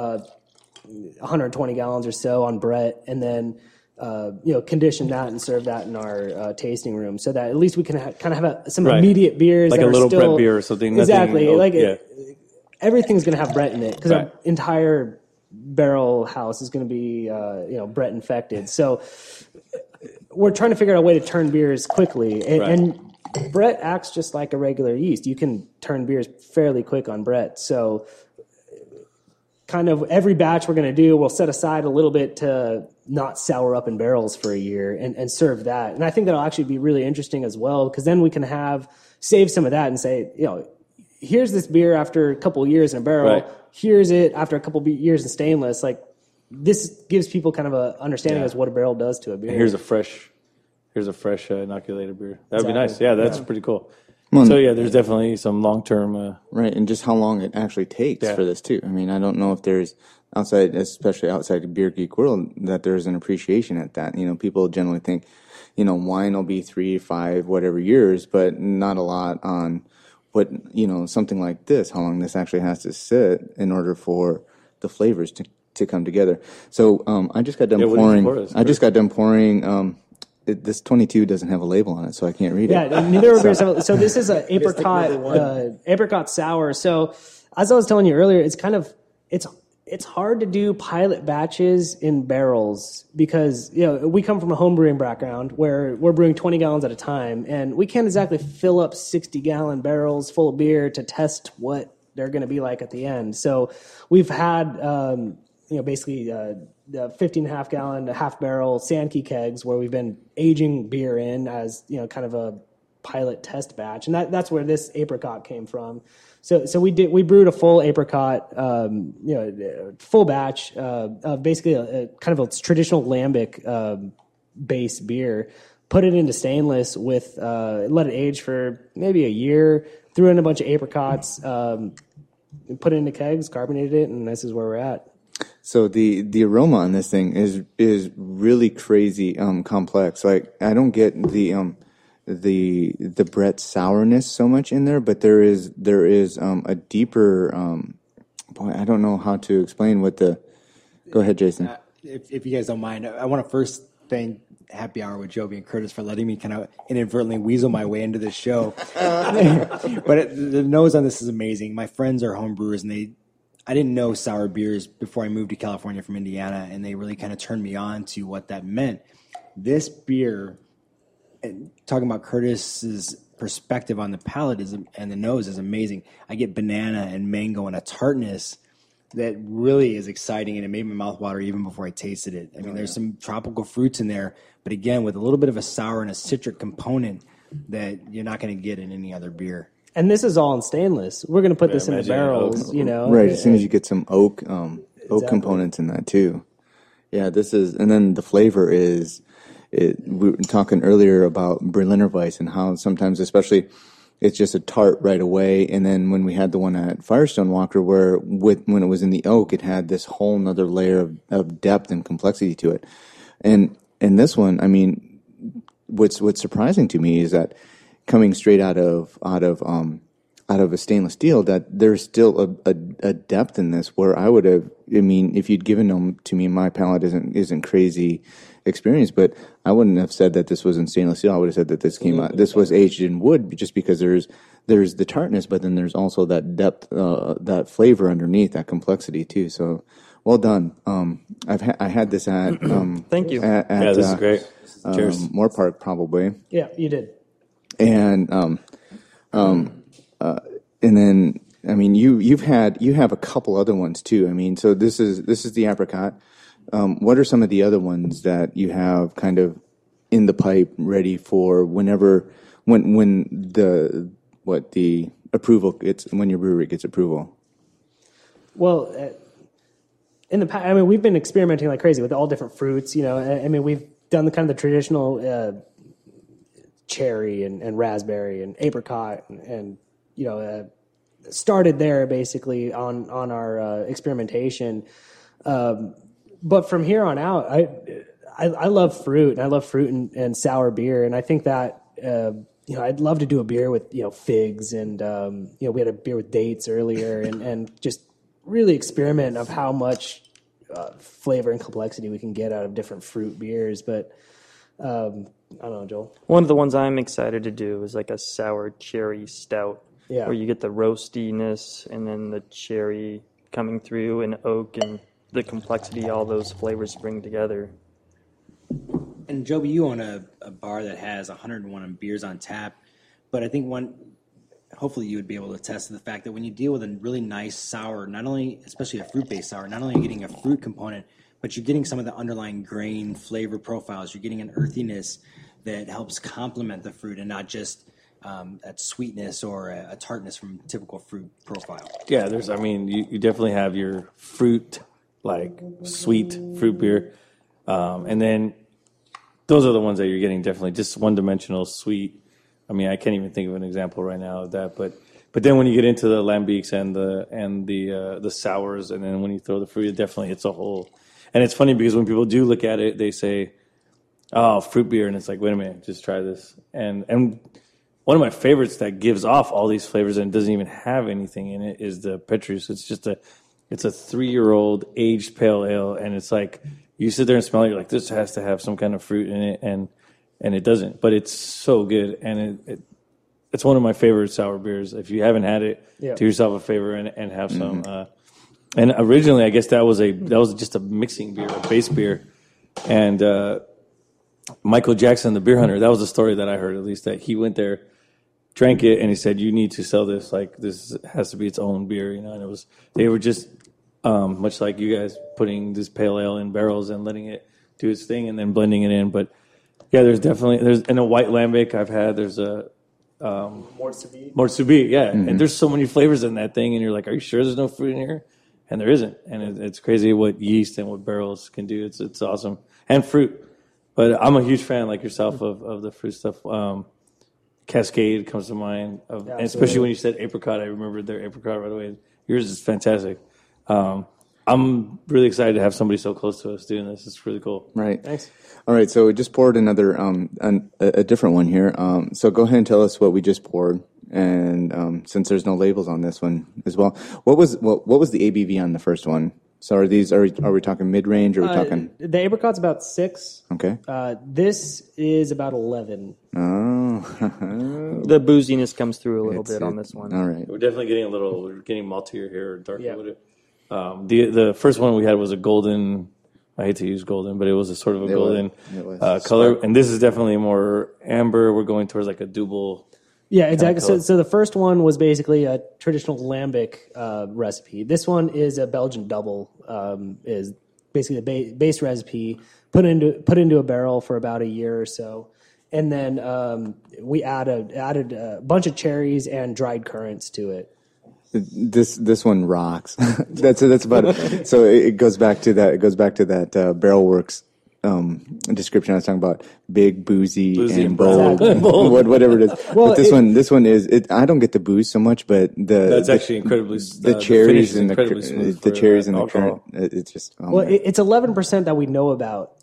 [SPEAKER 6] 120 gallons or so on Brett, and then condition that and serve that in our tasting room, so that at least we can kind of have some immediate beers,
[SPEAKER 5] like
[SPEAKER 6] that
[SPEAKER 5] a little
[SPEAKER 6] still,
[SPEAKER 5] Brett beer or something.
[SPEAKER 6] Exactly, everything's going to have Brett in it because our entire barrel house is going to be Brett infected. So we're trying to figure out a way to turn beers quickly, and Brett acts just like a regular yeast. You can turn beers fairly quick on Brett. So kind of every batch we're going to do, we'll set aside a little bit to not sour up in barrels for a year and serve that. And I think that'll actually be really interesting as well, because then we can save some of that and say, here's this beer after a couple of years in a barrel. Right. Here's it after a couple of years in stainless. Like, this gives people kind of a understanding as what a barrel does to a beer.
[SPEAKER 5] And here's a fresh inoculated beer. That'd be nice. Yeah, that's pretty cool.
[SPEAKER 3] Well,
[SPEAKER 5] so there's definitely some long-term.
[SPEAKER 3] Right, and just how long it actually takes for this too. I mean, I don't know if there's especially outside the beer geek world, that there's an appreciation at that. People generally think, wine will be 3, 5, whatever years, but not a lot on what, something like this, how long this actually has to sit in order for the flavors to come together. So I just got done pouring. I just got done pouring. This 22 doesn't have a label on it, so I can't read it.
[SPEAKER 6] Yeah, neither of beers have. So this is an apricot sour. So as I was telling you earlier, it's hard to do pilot batches in barrels because we come from a home brewing background where we're brewing 20 gallons at a time, and we can't exactly fill up 60-gallon barrels full of beer to test what they're going to be like at the end. So we've had basically the 15.5 gallon half barrel Sankey kegs where we've been aging beer in as kind of a pilot test batch, and that's where this apricot came from. So we brewed a full apricot, full batch of basically a kind of a traditional lambic base beer. Put it into stainless with let it age for maybe a year. Threw in a bunch of apricots, put it into kegs, carbonated it, and this is where we're at.
[SPEAKER 3] So the aroma on this thing is really crazy complex. Like, I don't get the Brett sourness so much in there, but there is a deeper I don't know how to explain what the. Go ahead, Jason.
[SPEAKER 4] If you guys don't mind, I want to first thank Happy Hour with Joby and Curtis for letting me kind of inadvertently weasel my way into this show. But the nose on this is amazing. My friends are home brewers, and I didn't know sour beers before I moved to California from Indiana, and they really kind of turned me on to what that meant. This beer, and talking about Curtis's perspective on the palate and the nose, is amazing. I get banana and mango and a tartness that really is exciting, and it made my mouth water even before I tasted it. I mean, there's some tropical fruits in there, but again, with a little bit of a sour and a citric component that you're not going to get in any other beer.
[SPEAKER 6] And this is all in stainless. We're going to put this in the barrels,
[SPEAKER 3] Right, as soon as you get some oak components in that too. Yeah, and then the flavor is, we were talking earlier about Berliner Weiss and how sometimes, especially, it's just a tart right away. And then when we had the one at Firestone Walker, when it was in the oak, it had this whole nother layer of depth and complexity to it. And this one, I mean, what's surprising to me is that coming straight out of a stainless steel, that there's still a depth in this where I would have. I mean, if you'd given them to me, my palate isn't crazy experience, but I wouldn't have said that this was in stainless steel. I would have said that this was aged in wood, just because there's the tartness, but then there's also that depth, that flavor underneath, that complexity too. So, well done. I had this at
[SPEAKER 7] thank you.
[SPEAKER 5] This is great. Cheers.
[SPEAKER 3] Moore Park, probably.
[SPEAKER 6] Yeah, you did.
[SPEAKER 3] And and then, I mean, you have a couple other ones too. I mean, so this is the apricot. What are some of the other ones that you have kind of in the pipe ready for when the approval when your brewery gets approval?
[SPEAKER 6] Well, in the past, I mean, we've been experimenting like crazy with all different fruits. You know, I mean, we've done the kind of the traditional cherry and raspberry and apricot and you know, started there basically on our experimentation. But from here on out, I love fruit, and I love fruit and sour beer, and I think that you know, I'd love to do a beer with, you know, figs and you know, we had a beer with dates earlier, and just really experiment of how much flavor and complexity we can get out of different fruit beers. But I don't know, Joel.
[SPEAKER 7] One of the ones I'm excited to do is like a sour cherry stout,
[SPEAKER 6] Yeah.
[SPEAKER 7] where you get the roastiness and then the cherry coming through and oak and the complexity all those flavors bring together.
[SPEAKER 4] And Joby, you own a bar that has 101 beers on tap, but I think hopefully you would be able to attest to the fact that when you deal with a really nice sour, not only, especially a fruit-based sour, not only are you getting a fruit component, but you're getting some of the underlying grain flavor profiles. You're getting an earthiness that helps complement the fruit and not just that sweetness or a tartness from typical fruit profile.
[SPEAKER 5] Yeah, I mean, you definitely have your fruit, like sweet fruit beer. And then those are the ones that you're getting definitely just one-dimensional sweet. I mean, I can't even think of an example right now of that. But then when you get into the lambics and the sours, and then when you throw the fruit, it definitely hits a whole. And it's funny because when people do look at it, they say, "Oh, fruit beer," and it's like, "Wait a minute, just try this." And one of my favorites that gives off all these flavors and doesn't even have anything in it is the Petrus. It's a 3-year-old aged pale ale, and it's like you sit there and smell it, you're like, this has to have some kind of fruit in it, and it doesn't. But it's so good, and it's one of my favorite sour beers. If you haven't had it, do yourself a favor and have some. And originally, I guess that was just a mixing beer, a base beer, and Michael Jackson, the beer hunter. That was the story that I heard, at least, that he went there, drank it, and he said, "You need to sell this. Like, this has to be its own beer," you know. And they were just much like you guys, putting this pale ale in barrels and letting it do its thing, and then blending it in. But yeah, there's in a white lambic I've had. There's a Mort Subit, yeah. Mm-hmm. And there's so many flavors in that thing, and you're like, "Are you sure there's no fruit in here?" And there isn't. And it's crazy what yeast and what barrels can do. It's awesome, and fruit. But I'm a huge fan, like yourself, of the fruit stuff. Cascade comes to mind, and especially when you said apricot. I remembered their apricot right away. Yours is fantastic. I'm really excited to have somebody so close to us doing this. It's really cool.
[SPEAKER 3] Right.
[SPEAKER 6] Thanks.
[SPEAKER 3] All right, so we just poured another, a different one here. So go ahead and tell us what we just poured, and since there's no labels on this one as well, what was the ABV on the first one? So are we talking mid range, or are we talking?
[SPEAKER 6] The apricot's about 6.
[SPEAKER 3] Okay.
[SPEAKER 6] This is about 11.
[SPEAKER 3] Oh.
[SPEAKER 7] The booziness comes through a little bit on this one.
[SPEAKER 3] All right.
[SPEAKER 5] We're definitely getting maltier here, or darker with it. The first one we had was a golden. I hate to use golden, but it was a sort of a golden color. And this is definitely more amber. We're going towards like a double.
[SPEAKER 6] Yeah, exactly. So the first one was basically a traditional lambic recipe. This one is a Belgian double. Is basically the base recipe put into a barrel for about a year or so, and then we added a bunch of cherries and dried currants to it.
[SPEAKER 3] This one rocks. that's about it. So it goes back to that. It goes back to that Barrel Works description I was talking about. Big, boozy and bold, whatever it is. Well, but this one is. I don't get the booze so much, but
[SPEAKER 5] that's actually incredibly.
[SPEAKER 3] The cherries and the cherries and the currant. It's just.
[SPEAKER 6] It's 11% that we know about.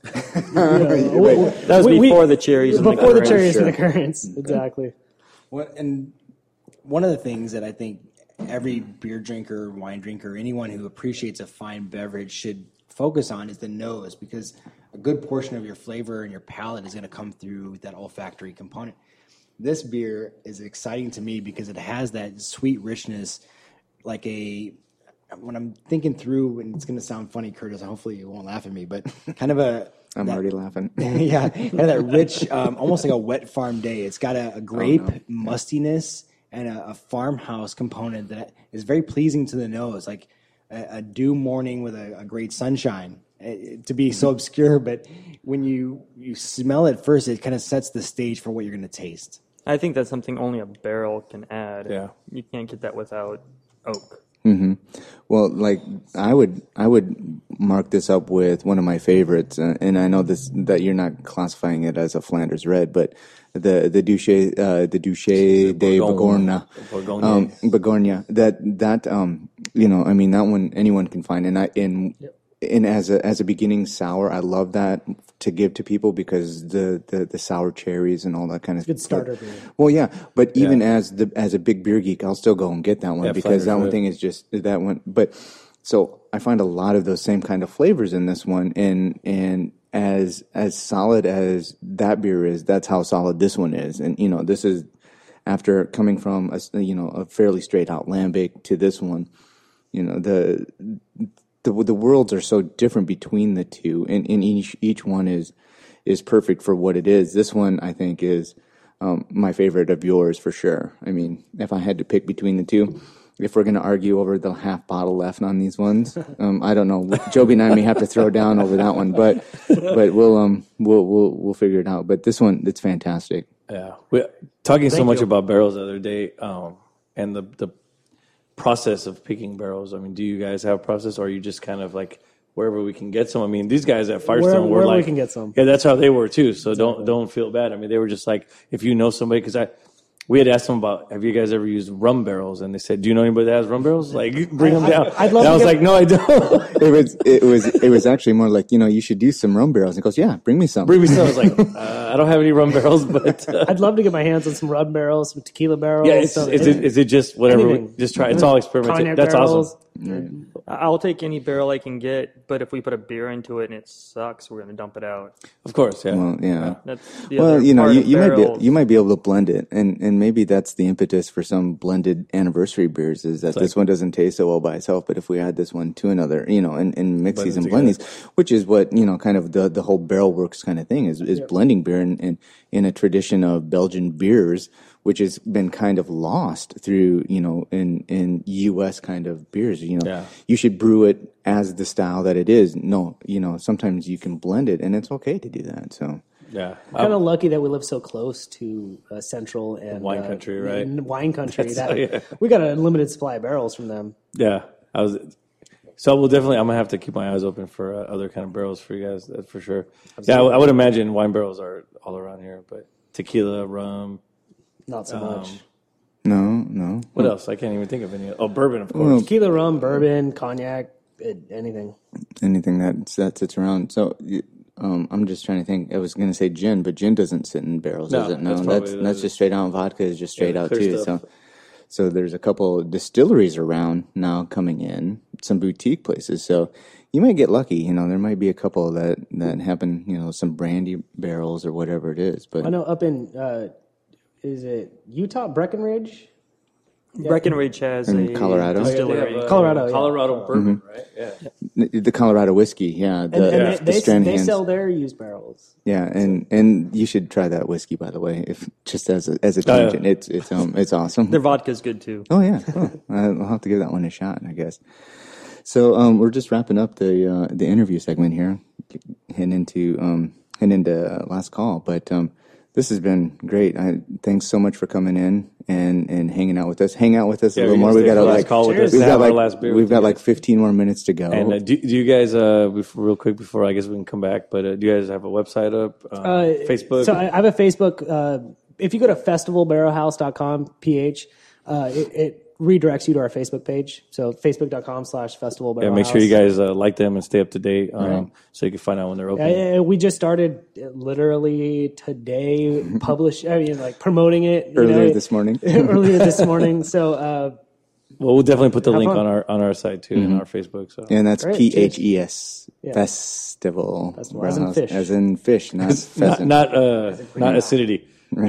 [SPEAKER 7] That was before the cherries.
[SPEAKER 6] Before the cherries and the currants, exactly.
[SPEAKER 4] And one of the things that I think every beer drinker, wine drinker, anyone who appreciates a fine beverage should focus on is the nose, because a good portion of your flavor and your palate is going to come through that olfactory component. This beer is exciting to me because it has that sweet richness, like when I'm thinking through, and it's going to sound funny, Curtis, hopefully you won't laugh at me, but kind of
[SPEAKER 3] I'm already laughing.
[SPEAKER 4] Yeah, kind of that rich, almost like a wet farm day. It's got a grape mustiness and a farmhouse component that is very pleasing to the nose, like a dew morning with a great sunshine. To be so obscure, but when you smell it first, it kind of sets the stage for what you're going to taste.
[SPEAKER 7] I think that's something only a barrel can add.
[SPEAKER 5] Yeah.
[SPEAKER 7] You can't get that without oak.
[SPEAKER 3] Well, like I would mark this up with one of my favorites, and I know that you're not classifying it as a Flanders Red, but the Duché de Bourgogne. Bourgogne. That you know, I mean, that one anyone can find, and as a beginning sour, I love that to give to people because the sour cherries and all that kind of
[SPEAKER 6] Good starter beer.
[SPEAKER 3] Well, yeah, but even as a big beer geek, I'll still go and get that one because
[SPEAKER 5] Flanders
[SPEAKER 3] that one
[SPEAKER 5] Red.
[SPEAKER 3] thing is just that one. But so I find a lot of those same kind of flavors in this one, and as solid as that beer is, that's how solid this one is. And you know, this is after coming from a fairly straight out lambic to this one. You know, the worlds are so different between the two, and each one is perfect for what it is. This one, I think, is my favorite of yours for sure. I mean, if I had to pick between the two, if we're going to argue over the half bottle left on these ones, I don't know. Joby and I may have to throw down over that one, but we'll figure it out. But this one, it's fantastic.
[SPEAKER 5] Yeah, we're talking so much about barrels the other day, and the process of picking barrels. I mean, do you guys have a process, or are you just kind of like wherever we can get some? I mean, these guys at Firestone were
[SPEAKER 6] wherever
[SPEAKER 5] like,
[SPEAKER 6] we can get some.
[SPEAKER 5] Yeah, that's how they were too. So don't feel bad. I mean, they were just like, if you know somebody, because we had asked them about, have you guys ever used rum barrels? And they said, do you know anybody that has rum barrels? Like, bring them down.
[SPEAKER 6] I'd love
[SPEAKER 5] and
[SPEAKER 6] to
[SPEAKER 5] I was
[SPEAKER 6] get-
[SPEAKER 5] like, no, I don't.
[SPEAKER 3] It was actually more like, you should do some rum barrels. And he goes, yeah, bring me some.
[SPEAKER 5] Bring me some. I was like, I don't have any rum barrels, but
[SPEAKER 6] I'd love to get my hands on some rum barrels, some tequila barrels.
[SPEAKER 5] yeah,
[SPEAKER 6] some-
[SPEAKER 5] is it just whatever?
[SPEAKER 6] anything.
[SPEAKER 5] Just try. It's all experimental.
[SPEAKER 6] Cognac
[SPEAKER 5] That's
[SPEAKER 6] barrels.
[SPEAKER 5] awesome.
[SPEAKER 7] I'll take any barrel I can get, but if we put a beer into it and it sucks, we're going to dump it out.
[SPEAKER 5] Of course, yeah.
[SPEAKER 3] Well, yeah.
[SPEAKER 7] That's the
[SPEAKER 3] Well,
[SPEAKER 7] other part of
[SPEAKER 3] you
[SPEAKER 7] barrels.
[SPEAKER 3] might be able to blend it, and maybe that's the impetus for some blended anniversary beers is that this one doesn't taste so well by itself, but if we add this one to another, and mix these and blend these, which is what kind of the whole barrel works kind of thing is blending beer and in a tradition of Belgian beers, which has been kind of lost through in U.S. kind of beers. You should brew it as the style that it is. No, sometimes you can blend it, and it's okay to do that. So.
[SPEAKER 5] Yeah.
[SPEAKER 6] Kind of lucky that we live so close to Central and
[SPEAKER 5] Wine country, right?
[SPEAKER 6] and wine country.
[SPEAKER 5] yeah.
[SPEAKER 6] We got a limited supply of barrels from them.
[SPEAKER 5] Yeah, So we'll definitely. I'm gonna have to keep my eyes open for other kind of barrels for you guys. That's for sure.
[SPEAKER 6] Absolutely.
[SPEAKER 5] Yeah, I would imagine wine barrels are all around here, but tequila, rum.
[SPEAKER 6] Not so much.
[SPEAKER 3] No.
[SPEAKER 5] What else? I can't even think of any. Oh, bourbon, of course.
[SPEAKER 6] Tequila, rum, bourbon, cognac, anything.
[SPEAKER 3] Anything that sits around. So I'm just trying to think. I was going to say gin, but gin doesn't sit in barrels,
[SPEAKER 5] No,
[SPEAKER 3] does it? No,
[SPEAKER 5] that's probably
[SPEAKER 3] that's just straight out. Vodka is just straight out
[SPEAKER 5] clear
[SPEAKER 3] too.
[SPEAKER 5] stuff.
[SPEAKER 3] So there's a couple of distilleries around now coming in, some boutique places. So you might get lucky. There might be a couple that happen. Some brandy barrels or whatever it is. But
[SPEAKER 6] I know up in is it Utah, Breckenridge?
[SPEAKER 7] Breckenridge has
[SPEAKER 3] In
[SPEAKER 7] a
[SPEAKER 3] Colorado?
[SPEAKER 7] distillery.
[SPEAKER 6] Colorado, yeah.
[SPEAKER 5] Colorado bourbon, right? Yeah.
[SPEAKER 3] the Colorado whiskey, yeah,
[SPEAKER 6] And
[SPEAKER 3] the
[SPEAKER 6] they
[SPEAKER 3] Stranahan's.
[SPEAKER 6] sell their used barrels.
[SPEAKER 3] Yeah, and you should try that whiskey, by the way, if just as a tangent. It's awesome.
[SPEAKER 7] Their vodka's good too.
[SPEAKER 3] Oh yeah, I'll have to give that one a shot, I guess. So we're just wrapping up the interview segment here, heading into last call. But this has been great. Thanks so much for coming in and hanging out with us. Hang out with us a little more. We got we've got like 15 more minutes to go.
[SPEAKER 5] And do you guys, real quick before I guess we can come back, but do you guys have a website up? Facebook?
[SPEAKER 6] So I have a Facebook. If you go to festivalbarrelhouse.com, it redirects you to our Facebook page. So facebook.com/festivalbarrelhouse.
[SPEAKER 5] Yeah, make sure you guys like them and stay up to date so you can find out when they're open.
[SPEAKER 6] We just started literally today, promoting it
[SPEAKER 3] Earlier this morning.
[SPEAKER 6] earlier this morning. So
[SPEAKER 5] Well, we'll definitely put the link
[SPEAKER 6] fun.
[SPEAKER 5] on our site too, in our Facebook. So
[SPEAKER 3] And that's
[SPEAKER 6] Great,
[SPEAKER 3] PHES,
[SPEAKER 6] Yeah.
[SPEAKER 3] Festival.
[SPEAKER 6] Festival, as in
[SPEAKER 3] Barrelhouse.
[SPEAKER 6] fish.
[SPEAKER 3] As in fish, not pheasant.
[SPEAKER 5] not acidity.
[SPEAKER 3] or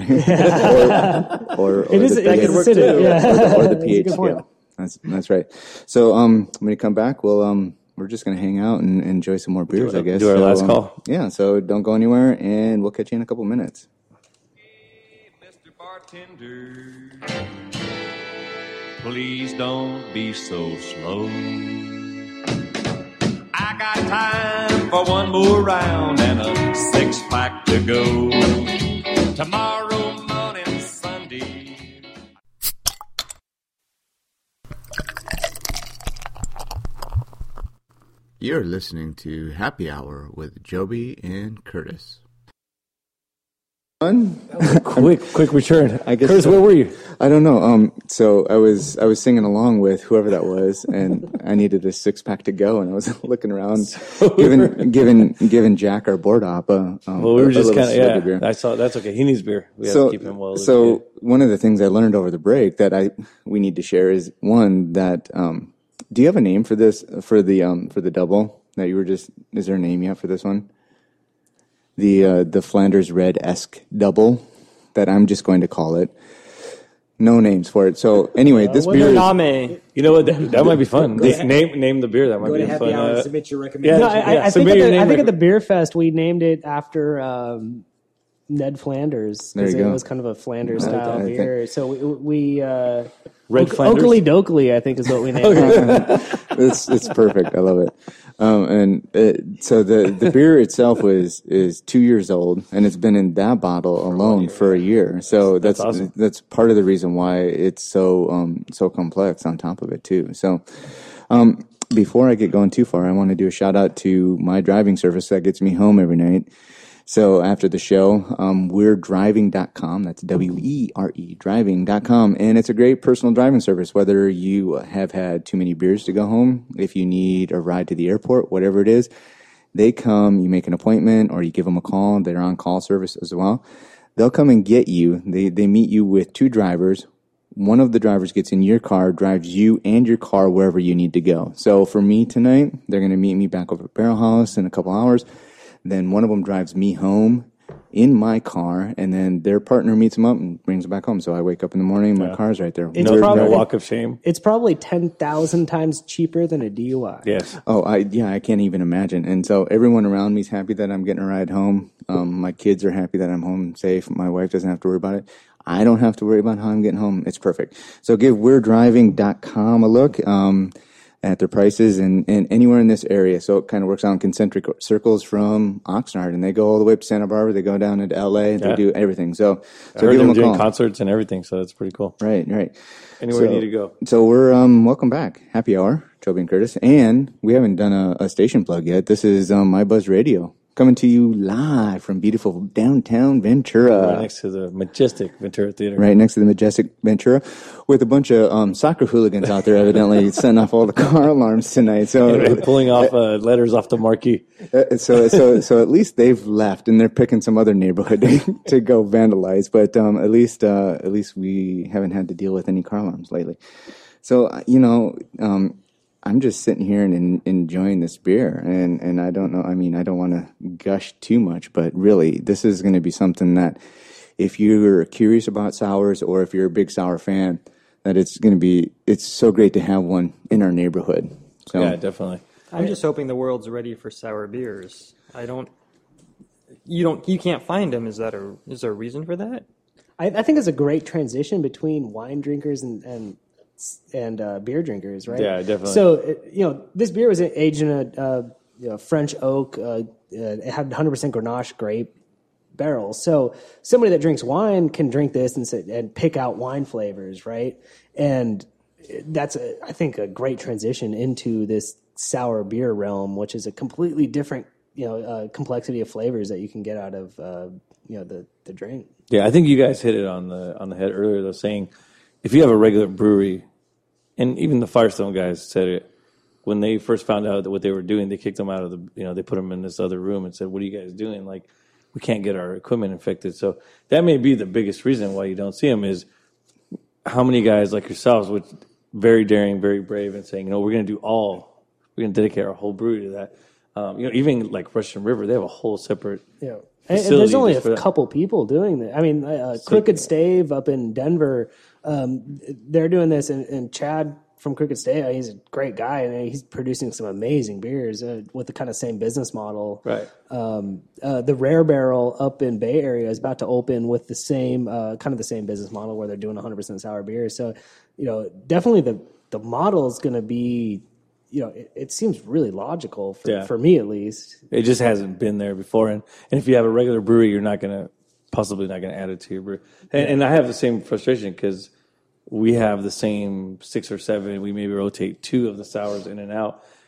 [SPEAKER 6] it is.
[SPEAKER 3] the
[SPEAKER 6] It is
[SPEAKER 3] PH.
[SPEAKER 6] acidic, yeah.
[SPEAKER 3] or the
[SPEAKER 6] That's a
[SPEAKER 3] pH
[SPEAKER 6] good point.
[SPEAKER 3] scale. That's right. So when you come back, we're just gonna hang out and enjoy some more beers, I guess.
[SPEAKER 5] do our
[SPEAKER 3] So,
[SPEAKER 5] last call.
[SPEAKER 3] Yeah. So don't go anywhere, and we'll catch you in a couple minutes.
[SPEAKER 2] Mr. Bartender, please don't be so slow. I got time for one more round and a 6-pack to go. Tomorrow morning, Sunday.
[SPEAKER 1] You're listening to Happy Hour with Joby and Curtis.
[SPEAKER 5] Quick return.
[SPEAKER 3] I guess
[SPEAKER 5] Curtis,
[SPEAKER 3] so.
[SPEAKER 5] where were you?
[SPEAKER 3] I don't know. So I was singing along with whoever that was, and I needed a 6-pack to go, and I was looking around, giving Jack our board op.
[SPEAKER 5] Well, we were just kind of
[SPEAKER 3] beer.
[SPEAKER 5] I saw that's okay. He needs beer. We have to keep him well.
[SPEAKER 3] So one of the things I learned over the break that we need to share is one that do you have a name for this for the double that you were just? Is there a name yet for this one? The Flanders Red-esque double that I'm just going to call it. No names for it. So anyway, this beer is...
[SPEAKER 7] Name.
[SPEAKER 5] You know what? That might be fun. Name the beer. That might
[SPEAKER 4] Go
[SPEAKER 5] be
[SPEAKER 4] to Happy
[SPEAKER 5] fun.
[SPEAKER 4] Hour and submit your recommendation.
[SPEAKER 6] No, I think at the beer fest we named it after Ned Flanders.
[SPEAKER 3] There you
[SPEAKER 6] It
[SPEAKER 3] go.
[SPEAKER 6] was kind of a Flanders style
[SPEAKER 3] I
[SPEAKER 6] beer. So we
[SPEAKER 5] Red Flanders?
[SPEAKER 6] Oakley Dokley, I think is what we named it.
[SPEAKER 3] It's perfect. I love it. So the beer itself is 2 years old, and it's been in that bottle alone for a year. So that's
[SPEAKER 5] awesome.
[SPEAKER 3] That's part of the reason why it's so complex on top of it too. So before I get going too far, I want to do a shout out to my driving service that gets me home every night. So after the show, we'redriving.com. That's WERE driving.com. And it's a great personal driving service, whether you have had too many beers to go home, if you need a ride to the airport, whatever it is. They come, you make an appointment, or you give them a call. They're on call service as well. They'll come and get you. They meet you with 2 drivers. One of the drivers gets in your car, drives you and your car wherever you need to go. So for me tonight, they're going to meet me back over at Barrel House in a couple hours. Then one of them drives me home in my car, and then their partner meets them up and brings them back home. So I wake up in the morning, my car's right there.
[SPEAKER 6] It's
[SPEAKER 5] No
[SPEAKER 6] probably-
[SPEAKER 5] walk of shame.
[SPEAKER 6] It's probably 10,000 times cheaper than a DUI.
[SPEAKER 5] Yes.
[SPEAKER 3] Oh, I can't even imagine. And so everyone around me is happy that I'm getting a ride home. My kids are happy that I'm home safe. My wife doesn't have to worry about it. I don't have to worry about how I'm getting home. It's perfect. So give we'redriving.com a look. At their prices and anywhere in this area. So it kind of works out in concentric circles from Oxnard, and they go all the way up to Santa Barbara. They go down into LA. They do everything. So
[SPEAKER 5] I heard
[SPEAKER 3] give them
[SPEAKER 5] them
[SPEAKER 3] a
[SPEAKER 5] doing
[SPEAKER 3] call.
[SPEAKER 5] concerts and everything, so that's pretty cool.
[SPEAKER 3] Right.
[SPEAKER 5] Anywhere you need to go.
[SPEAKER 3] So we're welcome back. Happy Hour, Joby and Curtis. And we haven't done a station plug yet. This is My Buzz Radio, coming to you live from beautiful downtown Ventura.
[SPEAKER 5] Right next to the majestic Ventura Theater.
[SPEAKER 3] Right next to the majestic Ventura, with a bunch of soccer hooligans out there, evidently setting off all the car alarms tonight. So
[SPEAKER 5] And pulling off letters off the marquee.
[SPEAKER 3] so at least they've left, and they're picking some other neighborhood to go vandalize. But at least we haven't had to deal with any car alarms lately. So I'm just sitting here and enjoying this beer, and I don't know. I mean, I don't want to gush too much, but really, this is going to be something that, if you're curious about sours, or if you're a big sour fan, that it's so great to have one in our neighborhood. So
[SPEAKER 5] Yeah, definitely.
[SPEAKER 7] I'm just hoping the world's ready for sour beers. You can't find them. Is there a reason for that?
[SPEAKER 6] I think it's a great transition between wine drinkers and beer drinkers, right?
[SPEAKER 5] Yeah, definitely.
[SPEAKER 6] So, this beer was aged in a French oak. It had 100% Grenache grape barrels. So somebody that drinks wine can drink this and pick out wine flavors, right? And that's, I think, a great transition into this sour beer realm, which is a completely different, complexity of flavors that you can get out of, the drink.
[SPEAKER 5] Yeah, I think you guys hit it on the head earlier, though, saying if you have a regular brewery, and even the Firestone guys said it, when they first found out that what they were doing, they kicked them out of they put them in this other room and said, "What are you guys doing? Like, we can't get our equipment infected." So that may be the biggest reason why you don't see them, is how many guys like yourselves, which very daring, very brave, and saying, we're going to dedicate our whole brewery to that. Even like Russian River, they have a whole separate
[SPEAKER 6] And
[SPEAKER 5] facility
[SPEAKER 6] there's only
[SPEAKER 5] just for
[SPEAKER 6] a
[SPEAKER 5] that.
[SPEAKER 6] couple people doing that. I mean, Crooked Stave up in Denver, they're doing this, and Chad from Crooked Stave, he's a great guy, and he's producing some amazing beers with the kind of same business model.
[SPEAKER 5] Right.
[SPEAKER 6] The Rare Barrel up in Bay Area is about to open with the same kind of the same business model, where they're doing 100% sour beer. So, definitely the model is going to be, it seems really logical for me at least.
[SPEAKER 5] It just hasn't been there before, and if you have a regular brewery, you're possibly not going to add it to your brew. And I have the same frustration, because we have the same 6 or 7. We maybe rotate 2 of the sours in and out.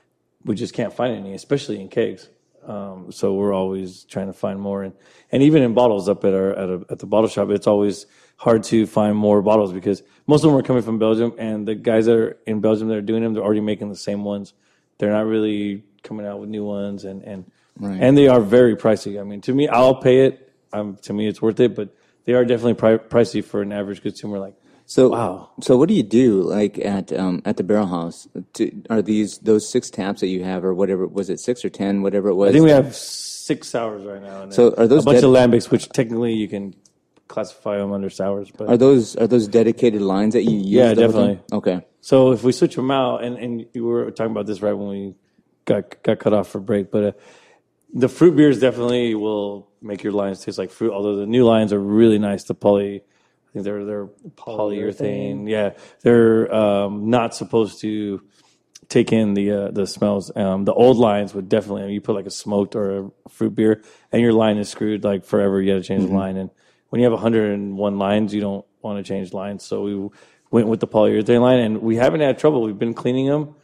[SPEAKER 5] we just can't find any, especially in kegs. So we're always trying to find more, and even in bottles up at the bottle shop, it's always hard to find more bottles because most of them are coming from Belgium, and the guys that are in Belgium that are doing them, they're already making the same ones. They're not really coming out with new ones, and they are very pricey. I mean, to me, I'll pay it. To me, it's worth it, but they are definitely pricey for an average consumer. Like,
[SPEAKER 3] So,
[SPEAKER 5] wow.
[SPEAKER 3] So what do you do like at the Barrel House? Are those 6 taps that you have, or whatever, was it 6 or 10, whatever it was?
[SPEAKER 5] I think we have 6 sours right now. And
[SPEAKER 3] So are those
[SPEAKER 5] a bunch of lambics, which technically you can classify them under sours. But
[SPEAKER 3] are those dedicated lines that you use?
[SPEAKER 5] Yeah, definitely.
[SPEAKER 3] Okay.
[SPEAKER 5] So if we switch them out, and you were talking about this right when we got cut off for break, but the fruit beers definitely will make your lines taste like fruit. Although the new lines are really nice. The I think they're polyurethane. Yeah, they're not supposed to take in the smells. The old lines would definitely. You put like a smoked or a fruit beer, and your line is screwed like forever. You got to change the line. And when you have 101 lines, you don't want to change lines. So we went with the polyurethane line, and we haven't had trouble. We've been cleaning them.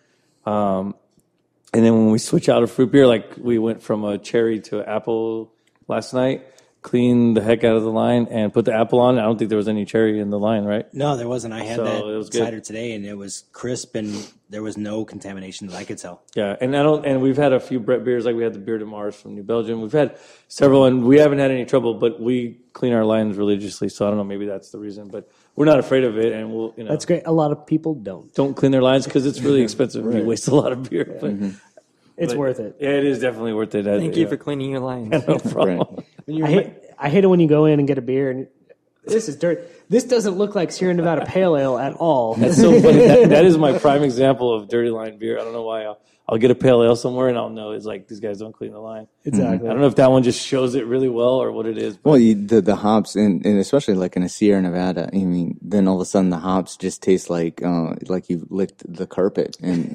[SPEAKER 5] And then when we switch out a fruit beer, like we went from a cherry to an apple last night, cleaned the heck out of the line and put the apple on. I don't think there was any cherry in the line, right?
[SPEAKER 4] No, there wasn't. I had
[SPEAKER 5] So
[SPEAKER 4] that
[SPEAKER 5] it was good.
[SPEAKER 4] cider today, and it was crisp, and there was no contamination that I could tell.
[SPEAKER 5] Yeah, and we've had a few Brett beers, like we had the Beer de Mars from New Belgium. We've had several, and we haven't had any trouble, but we clean our lines religiously, so I don't know, maybe that's the reason. But we're not afraid of it, and we'll,
[SPEAKER 6] That's great. A lot of people don't.
[SPEAKER 5] clean their lines because it's really expensive. You waste a lot of beer. But,
[SPEAKER 6] It's worth it.
[SPEAKER 5] Yeah, it is definitely worth it.
[SPEAKER 7] Thank you for cleaning your lines.
[SPEAKER 5] No problem.
[SPEAKER 3] Right.
[SPEAKER 6] I hate it when you go in and get a beer and this is dirt. This doesn't look like Sierra Nevada Pale Ale at all.
[SPEAKER 5] That's so funny. That is my prime example of dirty line beer. I don't know why. I'll get a pale ale somewhere and I'll know it's like these guys don't clean the line.
[SPEAKER 6] Exactly.
[SPEAKER 5] I don't know if that one just shows it really well or what it is. But
[SPEAKER 3] Well, the hops, and especially like in a Sierra Nevada, I mean, then all of a sudden the hops just taste like you licked the carpet, and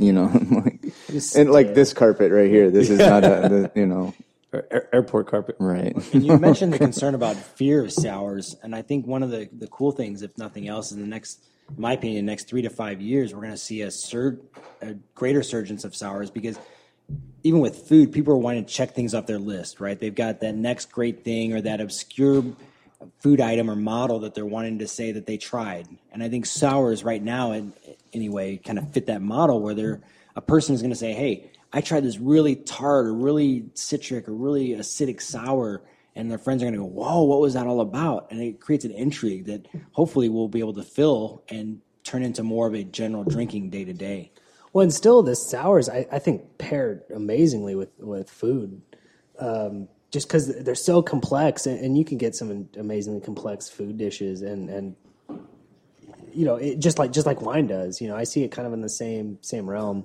[SPEAKER 3] like this carpet right here. This is not
[SPEAKER 5] airport carpet.
[SPEAKER 3] right.
[SPEAKER 4] And you mentioned the concern about fear of sours, and I think one of the cool things, if nothing else, is in my opinion, the next 3 to 5 years, we're going to see a greater surgence of sours because even with food, people are wanting to check things off their list, right? They've got that next great thing or that obscure food item or model that they're wanting to say that they tried. And I think sours right now, anyway, kind of fit that model where a person is going to say, hey, I tried this really tart or really citric or really acidic sour, and their friends are going to go, whoa, what was that all about? And it creates an intrigue that hopefully we'll be able to fill and turn into more of a general drinking day to day.
[SPEAKER 6] Well, and still, the sours I think paired amazingly with food, just because they're so complex, and you can get some amazingly complex food dishes, and just like wine does. I see it kind of in the same realm.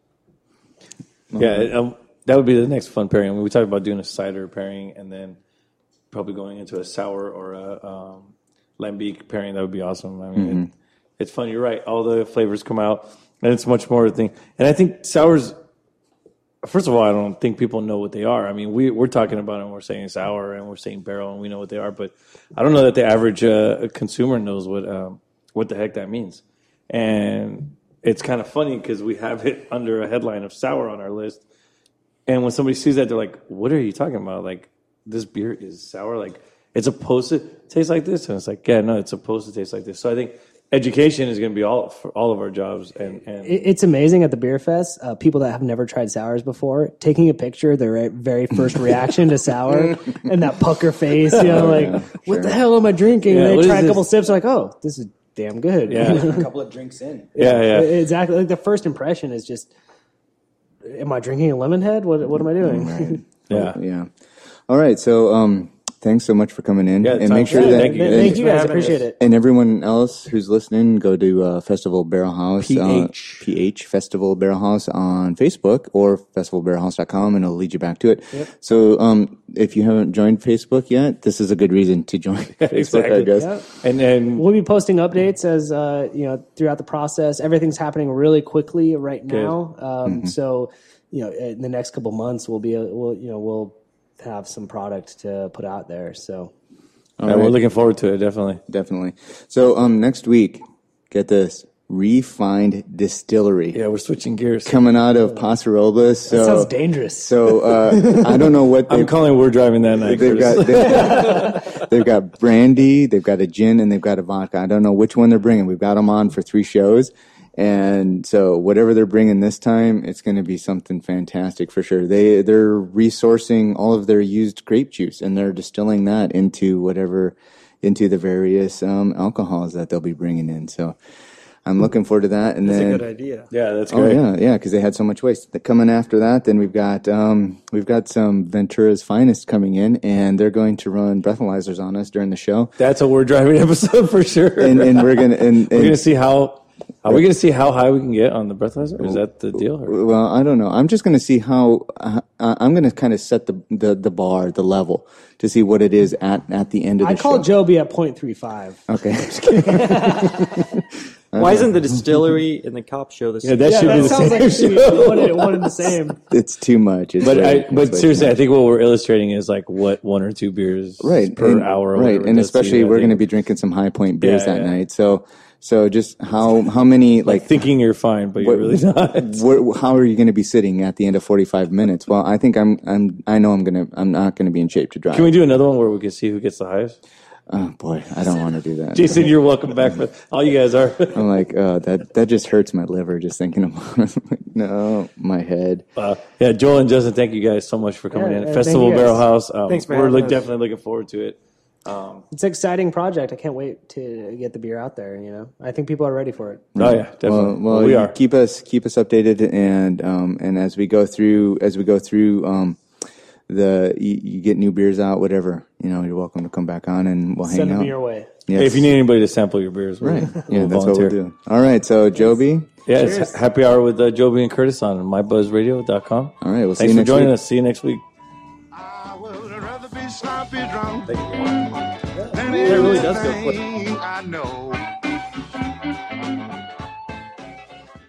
[SPEAKER 5] Yeah, that would be the next fun pairing. I mean, we talked about doing a cider pairing and then probably going into a sour or a lambic pairing. That would be awesome. I mean, it's fun. You're right. All the flavors come out, and it's much more a thing. And I think sours, first of all, I don't think people know what they are. I mean, we're talking about it and we're saying sour and we're saying barrel and we know what they are, but I don't know that the average consumer knows what the heck that means. And it's kind of funny because we have it under a headline of sour on our list. And when somebody sees that, they're like, what are you talking about? Like, this beer is sour? Like, it's supposed to taste like this? And it's like, yeah, no, it's supposed to taste like this. So I think education is going to be for all of our jobs. And
[SPEAKER 6] it's amazing at the beer fest, people that have never tried sours before, taking a picture, their very first reaction to sour and that pucker face, what the hell am I drinking?
[SPEAKER 5] Yeah,
[SPEAKER 6] and they try a
[SPEAKER 5] this?
[SPEAKER 6] couple sips, like, oh, this is damn good.
[SPEAKER 5] Yeah.
[SPEAKER 4] A couple of drinks in.
[SPEAKER 5] yeah.
[SPEAKER 6] Exactly. Like the first impression is just, am I drinking a lemon head? What am I doing?
[SPEAKER 3] Right.
[SPEAKER 5] Yeah.
[SPEAKER 3] Yeah. All right. So, thanks so much for coming in,
[SPEAKER 5] Yeah,
[SPEAKER 3] and make sure that
[SPEAKER 5] thank you.
[SPEAKER 6] Thank you guys. I
[SPEAKER 7] having
[SPEAKER 6] appreciate
[SPEAKER 7] us.
[SPEAKER 6] it.
[SPEAKER 3] and everyone else who's listening, go to Festival Barrel House, PH Festival Barrel House on Facebook or festivalbarrelhouse.com, and it'll lead you back to it.
[SPEAKER 6] Yep.
[SPEAKER 3] So, if you haven't joined Facebook yet, this is a good reason to join Facebook,
[SPEAKER 5] exactly.
[SPEAKER 3] I guess.
[SPEAKER 6] Yep.
[SPEAKER 5] And then
[SPEAKER 6] We'll be posting updates as throughout the process. Everything's happening really quickly right now. So, in the next couple months, we'll have some product to put out there. So,
[SPEAKER 5] we're looking forward to it, definitely.
[SPEAKER 3] Definitely. So, next week, get this. Refined Distillery.
[SPEAKER 5] Yeah, we're switching gears.
[SPEAKER 3] Coming out of Paso Robles.
[SPEAKER 6] That sounds dangerous.
[SPEAKER 3] So I don't know what
[SPEAKER 5] I'm calling We're Driving that night.
[SPEAKER 3] They've got brandy, they've got a gin, and they've got a vodka. I don't know which one they're bringing. We've got them on for 3 shows. And so whatever they're bringing this time, it's going to be something fantastic for sure. They're resourcing all of their used grape juice, and they're distilling that into the various alcohols that they'll be bringing in. So I'm looking forward to that. And
[SPEAKER 7] That's
[SPEAKER 3] then
[SPEAKER 7] a good idea.
[SPEAKER 5] Yeah, that's great.
[SPEAKER 3] yeah, because they had so much waste. Coming after that, then we've got some Ventura's Finest coming in, and they're going to run breathalyzers on us during the show.
[SPEAKER 5] That's a We're Driving episode for sure.
[SPEAKER 3] And we're gonna
[SPEAKER 5] see how. Are we going to see how high we can get on the breathalyzer? Is that the deal? Or?
[SPEAKER 3] Well, I don't know. I'm just going to see how I'm going to kind of set the bar, the level, to see what it is at the end of the show.
[SPEAKER 6] I call Joby at 0.35.
[SPEAKER 3] Okay.
[SPEAKER 7] Why isn't the distillery and the cop show the same?
[SPEAKER 5] Yeah, that should be the
[SPEAKER 6] sounds
[SPEAKER 5] same
[SPEAKER 6] like it should be
[SPEAKER 5] show.
[SPEAKER 6] one and the same.
[SPEAKER 3] It's too much. It's
[SPEAKER 5] But
[SPEAKER 3] way
[SPEAKER 5] seriously,
[SPEAKER 3] too
[SPEAKER 5] I
[SPEAKER 3] much.
[SPEAKER 5] think what we're illustrating is like what 1 or 2 beers per hour. Or
[SPEAKER 3] right,
[SPEAKER 5] whatever
[SPEAKER 3] and
[SPEAKER 5] does to
[SPEAKER 3] especially
[SPEAKER 5] you, I
[SPEAKER 3] we're going to
[SPEAKER 5] think.
[SPEAKER 3] be drinking some High Point beers
[SPEAKER 5] Yeah,
[SPEAKER 3] that
[SPEAKER 5] yeah.
[SPEAKER 3] night. So just how many
[SPEAKER 5] like thinking you're fine, but you're really not.
[SPEAKER 3] how are you going to be sitting at the end of 45 minutes? Well, I think I'm not going to be in shape to drive.
[SPEAKER 5] Can we do another one where we can see who gets the highest?
[SPEAKER 3] Oh boy, I don't want to do that.
[SPEAKER 5] Jason, you're welcome back. But all you guys are.
[SPEAKER 3] I'm like, oh, that just hurts my liver just thinking about it. I'm like, no, my head.
[SPEAKER 5] Yeah, Joel and Justin, thank you guys so much for coming in.
[SPEAKER 6] Thank
[SPEAKER 5] Festival
[SPEAKER 6] you guys.
[SPEAKER 5] Barrel House.
[SPEAKER 6] Thanks for
[SPEAKER 5] we're
[SPEAKER 6] having us.
[SPEAKER 5] definitely looking forward to it.
[SPEAKER 6] It's an exciting project. I can't wait to get the beer out there. I think people are ready for it.
[SPEAKER 5] Oh yeah, definitely.
[SPEAKER 3] Well,
[SPEAKER 5] we are.
[SPEAKER 3] keep us updated, and as we go through you get new beers out, whatever. You're welcome to come back on, and we'll
[SPEAKER 6] Send
[SPEAKER 3] hang
[SPEAKER 6] them
[SPEAKER 3] out.
[SPEAKER 6] your way.
[SPEAKER 3] Yes.
[SPEAKER 5] Hey, if you need anybody to sample your beers,
[SPEAKER 3] right,
[SPEAKER 5] we'll
[SPEAKER 3] that's what
[SPEAKER 5] volunteer.
[SPEAKER 3] we'll do. All right, so Joby.
[SPEAKER 5] Yeah, it's happy hour with Joby and Curtis on mybuzzradio.com.
[SPEAKER 3] All right, we'll see
[SPEAKER 5] Thanks
[SPEAKER 3] you
[SPEAKER 5] for
[SPEAKER 3] next
[SPEAKER 5] joining
[SPEAKER 3] week.
[SPEAKER 5] us. See you next week.
[SPEAKER 8] I would rather be sloppy drunk
[SPEAKER 7] Thank you.
[SPEAKER 8] than
[SPEAKER 7] That really does go quick.
[SPEAKER 8] anything I know.